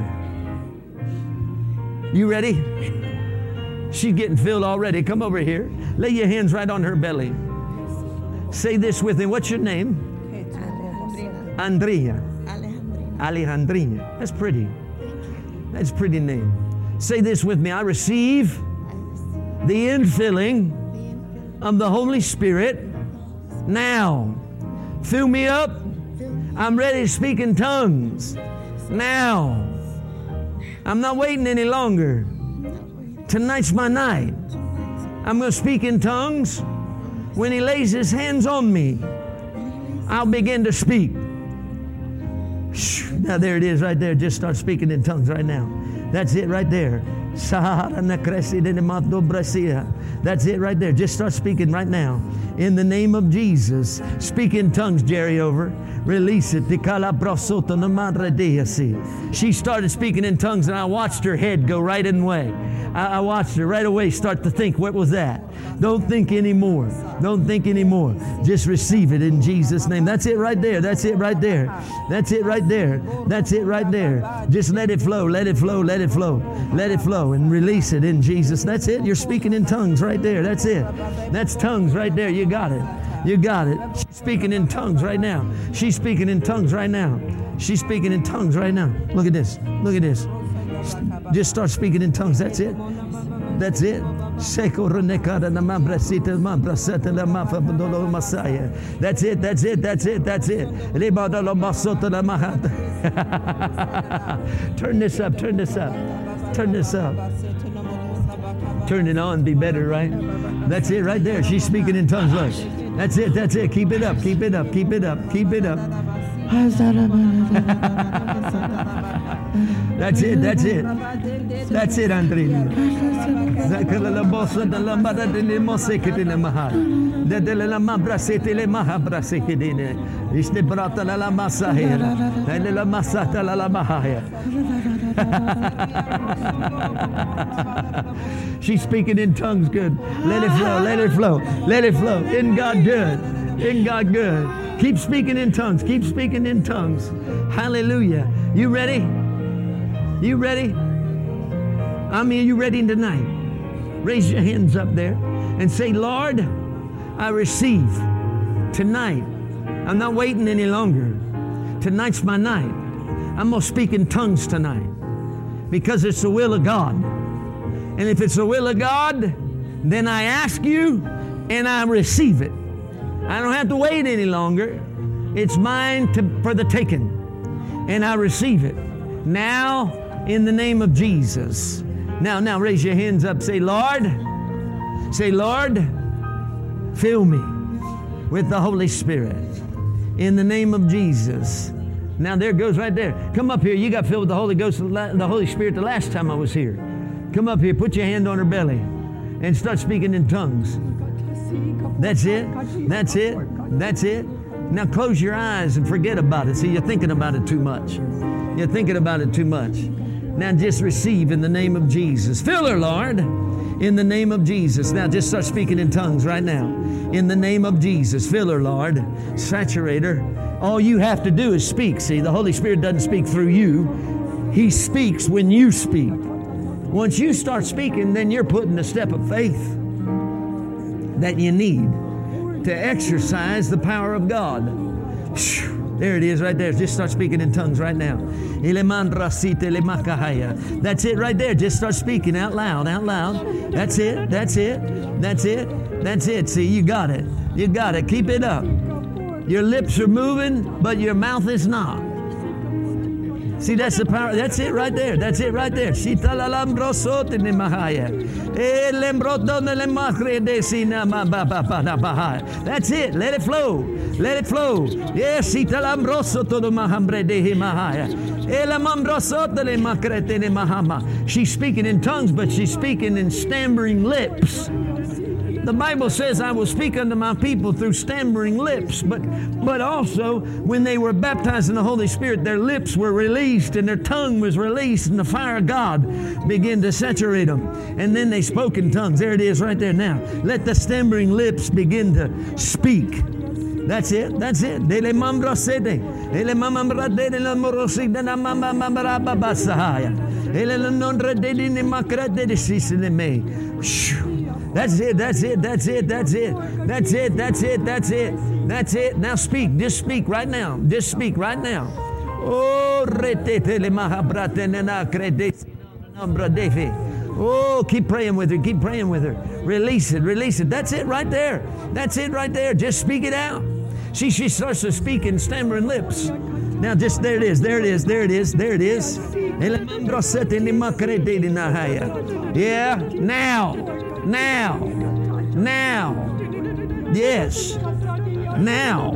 You ready? She's getting filled already. Come over here. Lay your hands right on her belly. Say this with me. What's your name? Andrea. Alejandrina. That's pretty. That's a pretty name. Say this with me. I receive the infilling of the Holy Spirit now. Fill me up. I'm ready to speak in tongues now. I'm not waiting any longer. Tonight's my night. I'm going to speak in tongues. When He lays His hands on me, I'll begin to speak. Now there it is right there. Just start speaking in tongues right now. That's it right there. That's it right there. Just start speaking right now. In the name of Jesus. Speak in tongues, Jerry, over. Release it. She started speaking in tongues, and I watched her head go right in the way. I watched her right away start to think, what was that? Don't think anymore. Don't think anymore. Just receive it in Jesus' name. That's it right there. That's it right there. That's it right there. That's it right there. Just let it flow. Let it flow. Let it flow. Let it flow and release it in Jesus. That's it. You're speaking in tongues right there. That's it. That's tongues right there. You got it. You got it. She's speaking in tongues right now. She's speaking in tongues right now. She's speaking in tongues right now. Look at this. Look at this. Just start speaking in tongues. That's it. That's it. That's it. That's it. That's it. That's it. That's it. Turn this up. Turn this up. Turn this up. Turn it on. Be better, right? That's it right there. She's speaking in tongues. Look. That's it. That's it. Keep it up. Keep it up. Keep it up. Keep it up. That's it. That's it. That's it, Andrea. She's speaking in tongues good. Let it flow. Let it flow. Let it flow. Isn't God good? Isn't God good? Keep speaking in tongues. Keep speaking in tongues. Hallelujah. You ready? You ready? I mean, you ready tonight? Raise your hands up there and say, Lord, I receive tonight. I'm not waiting any longer. Tonight's my night. I'm going to speak in tongues tonight because it's the will of God. And if it's the will of God, then I ask you and I receive it. I don't have to wait any longer. It's mine for the taking. And I receive it. Now, in the name of Jesus. Now raise your hands up. Say, Lord, fill me with the Holy Spirit. In the name of Jesus. Now there it goes right there. Come up here. You got filled with the Holy Ghost, the Holy Spirit the last time I was here. Come up here. Put your hand on her belly and start speaking in tongues. That's it. That's it. That's it. Now close your eyes and forget about it. See, you're thinking about it too much. You're thinking about it too much. Now just receive in the name of Jesus. Fill her, Lord, in the name of Jesus. Now just start speaking in tongues right now. In the name of Jesus. Fill her, Lord. Saturate her. All you have to do is speak. See, the Holy Spirit doesn't speak through you. He speaks when you speak. Once you start speaking, then you're putting a step of faith that you need to exercise the power of God. There it is right there. Just start speaking in tongues right now. That's it right there. Just start speaking out loud, out loud. That's it. That's it. That's it. That's it. See, you got it. You got it. Keep it up. Your lips are moving, but your mouth is not. See, that's the power. That's it right there. That's it right there. That's it. Let it flow. Let it flow. Yes. She's speaking in tongues, but she's speaking in stammering lips. The Bible says, I will speak unto my people through stammering lips. But also, when they were baptized in the Holy Spirit, their lips were released and their tongue was released and the fire of God began to saturate them. And then they spoke in tongues. There it is right there now. Let the stammering lips begin to speak. That's it. That's it. That's it, that's it, that's it, that's it, that's it, that's it, that's it, that's it. Now speak, just speak right now, just speak right now. Oh, keep praying with her, keep praying with her. Release it, release it. That's it right there. That's it right there. Just speak it out. She starts to speak in stammering lips. Now just, there it is, there it is, there it is, there it is. Yeah, now. Now, yes, now,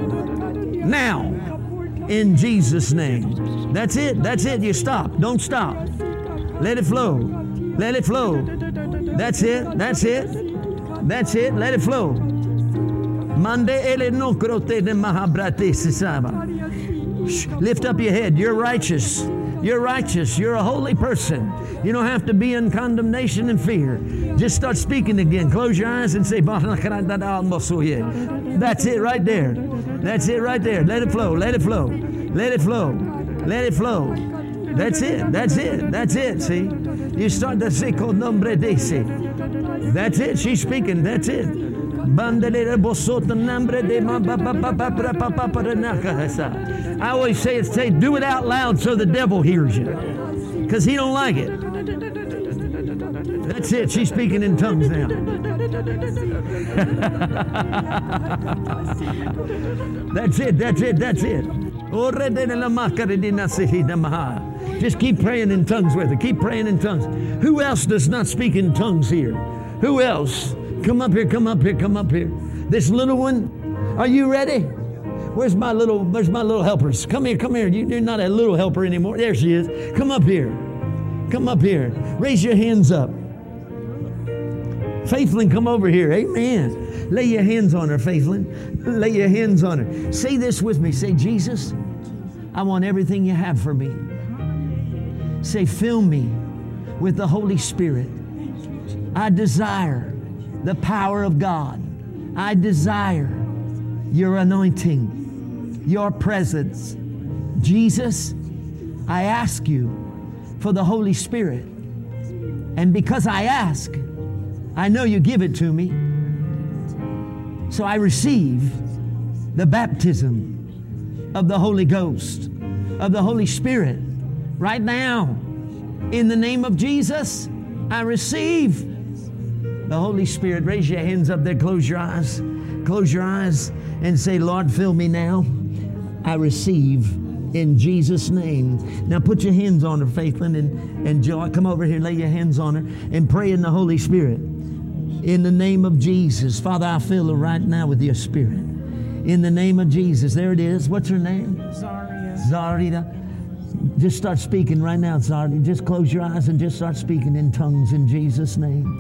in Jesus' name. That's it, you stop, don't stop. Let it flow. Let it flow. That's it. That's it. That's it. Let it flow. Mande ele no crote de mahabrate sisaba. Lift up your head. You're righteous. You're righteous. You're a holy person. You don't have to be in condemnation and fear. Just start speaking again. Close your eyes and say, that's it right there. That's it right there. Let it flow. Let it flow. Let it flow. Let it flow. That's it. That's it. That's it. See? You start to say, that's it. She's speaking. That's it. I always say, do it out loud so the devil hears you, because he don't like it. That's it. She's speaking in tongues now. That's it. That's it. That's it. Just keep praying in tongues with her. Keep praying in tongues. Who else does not speak in tongues here? Who else? Come up here, come up here, come up here. This little one, are you ready? Where's my little helpers? Come here, come here. You're not a little helper anymore. There she is. Come up here. Come up here. Raise your hands up. Faithlin, come over here. Amen. Lay your hands on her, Faithlin. Lay your hands on her. Say this with me. Say, Jesus, I want everything you have for me. Say, fill me with the Holy Spirit. I desire the power of God. I desire your anointing, your presence. Jesus, I ask you for the Holy Spirit. And because I ask, I know you give it to me. So I receive the baptism of the Holy Ghost, of the Holy Spirit. Right now, in the name of Jesus, I receive the Holy Spirit. Raise your hands up there. Close your eyes. Close your eyes and say, Lord, fill me now. I receive in Jesus' name. Now put your hands on her, Faithlin and Joy. Come over here, lay your hands on her and pray in the Holy Spirit. In the name of Jesus. Father, I fill her right now with your Spirit. In the name of Jesus. There it is. What's her name? Zaria. Zarita. Just start speaking right now, Zarita. Just close your eyes and just start speaking in tongues in Jesus' name.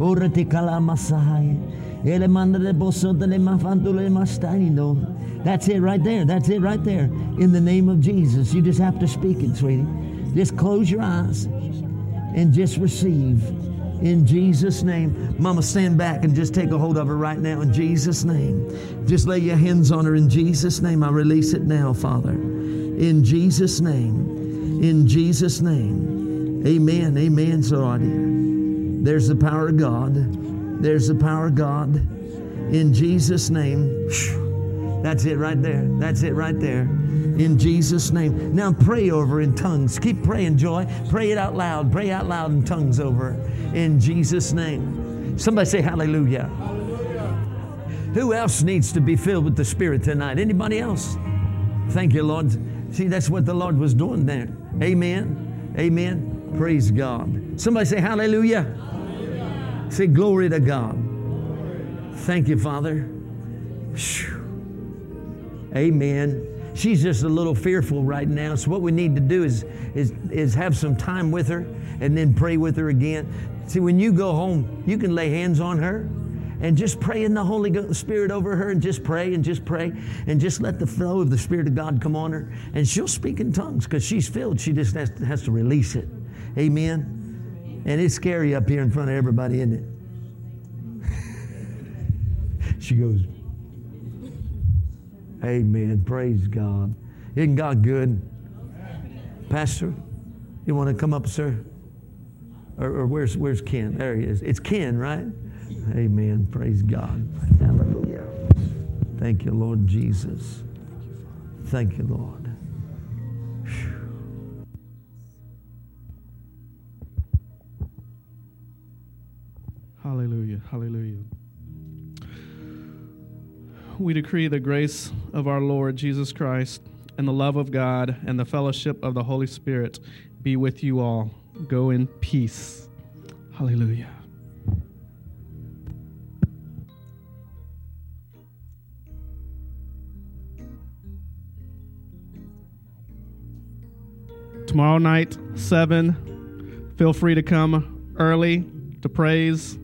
That's it right there. That's it right there. In the name of Jesus. You just have to speak it, sweetie. Just close your eyes and just receive in Jesus' name. Mama, stand back and just take a hold of her right now in Jesus' name. Just lay your hands on her in Jesus' name. I release it now, Father. In Jesus' name. In Jesus' name. Amen. Amen. So I dear. There's the power of God. There's the power of God. In Jesus' name. That's it right there. That's it right there. In Jesus' name. Now pray over in tongues. Keep praying, Joy. Pray it out loud. Pray out loud in tongues over in Jesus' name. Somebody say hallelujah. Hallelujah. Who else needs to be filled with the Spirit tonight? Anybody else? Thank you, Lord. See, that's what the Lord was doing there. Amen. Amen. Praise God. Somebody say hallelujah. Hallelujah. Say glory to God. Thank you, Father. Amen. She's just a little fearful right now. So what we need to do is have some time with her and then pray with her again. See, when you go home, you can lay hands on her and just pray in the Holy Spirit over her and just pray and just pray and just let the flow of the Spirit of God come on her. And she'll speak in tongues because she's filled. She just has to release it. Amen. And it's scary up here in front of everybody, isn't it? She goes, amen. Praise God. Isn't God good? Pastor, you want to come up, sir? Or where's Ken? There he is. It's Ken, right? Amen. Praise God. Hallelujah. Thank you, Lord Jesus. Thank you, Lord. Hallelujah. Hallelujah. We decree the grace of our Lord Jesus Christ and the love of God and the fellowship of the Holy Spirit be with you all. Go in peace. Hallelujah. Tomorrow night, 7, Feel free to come early to praise.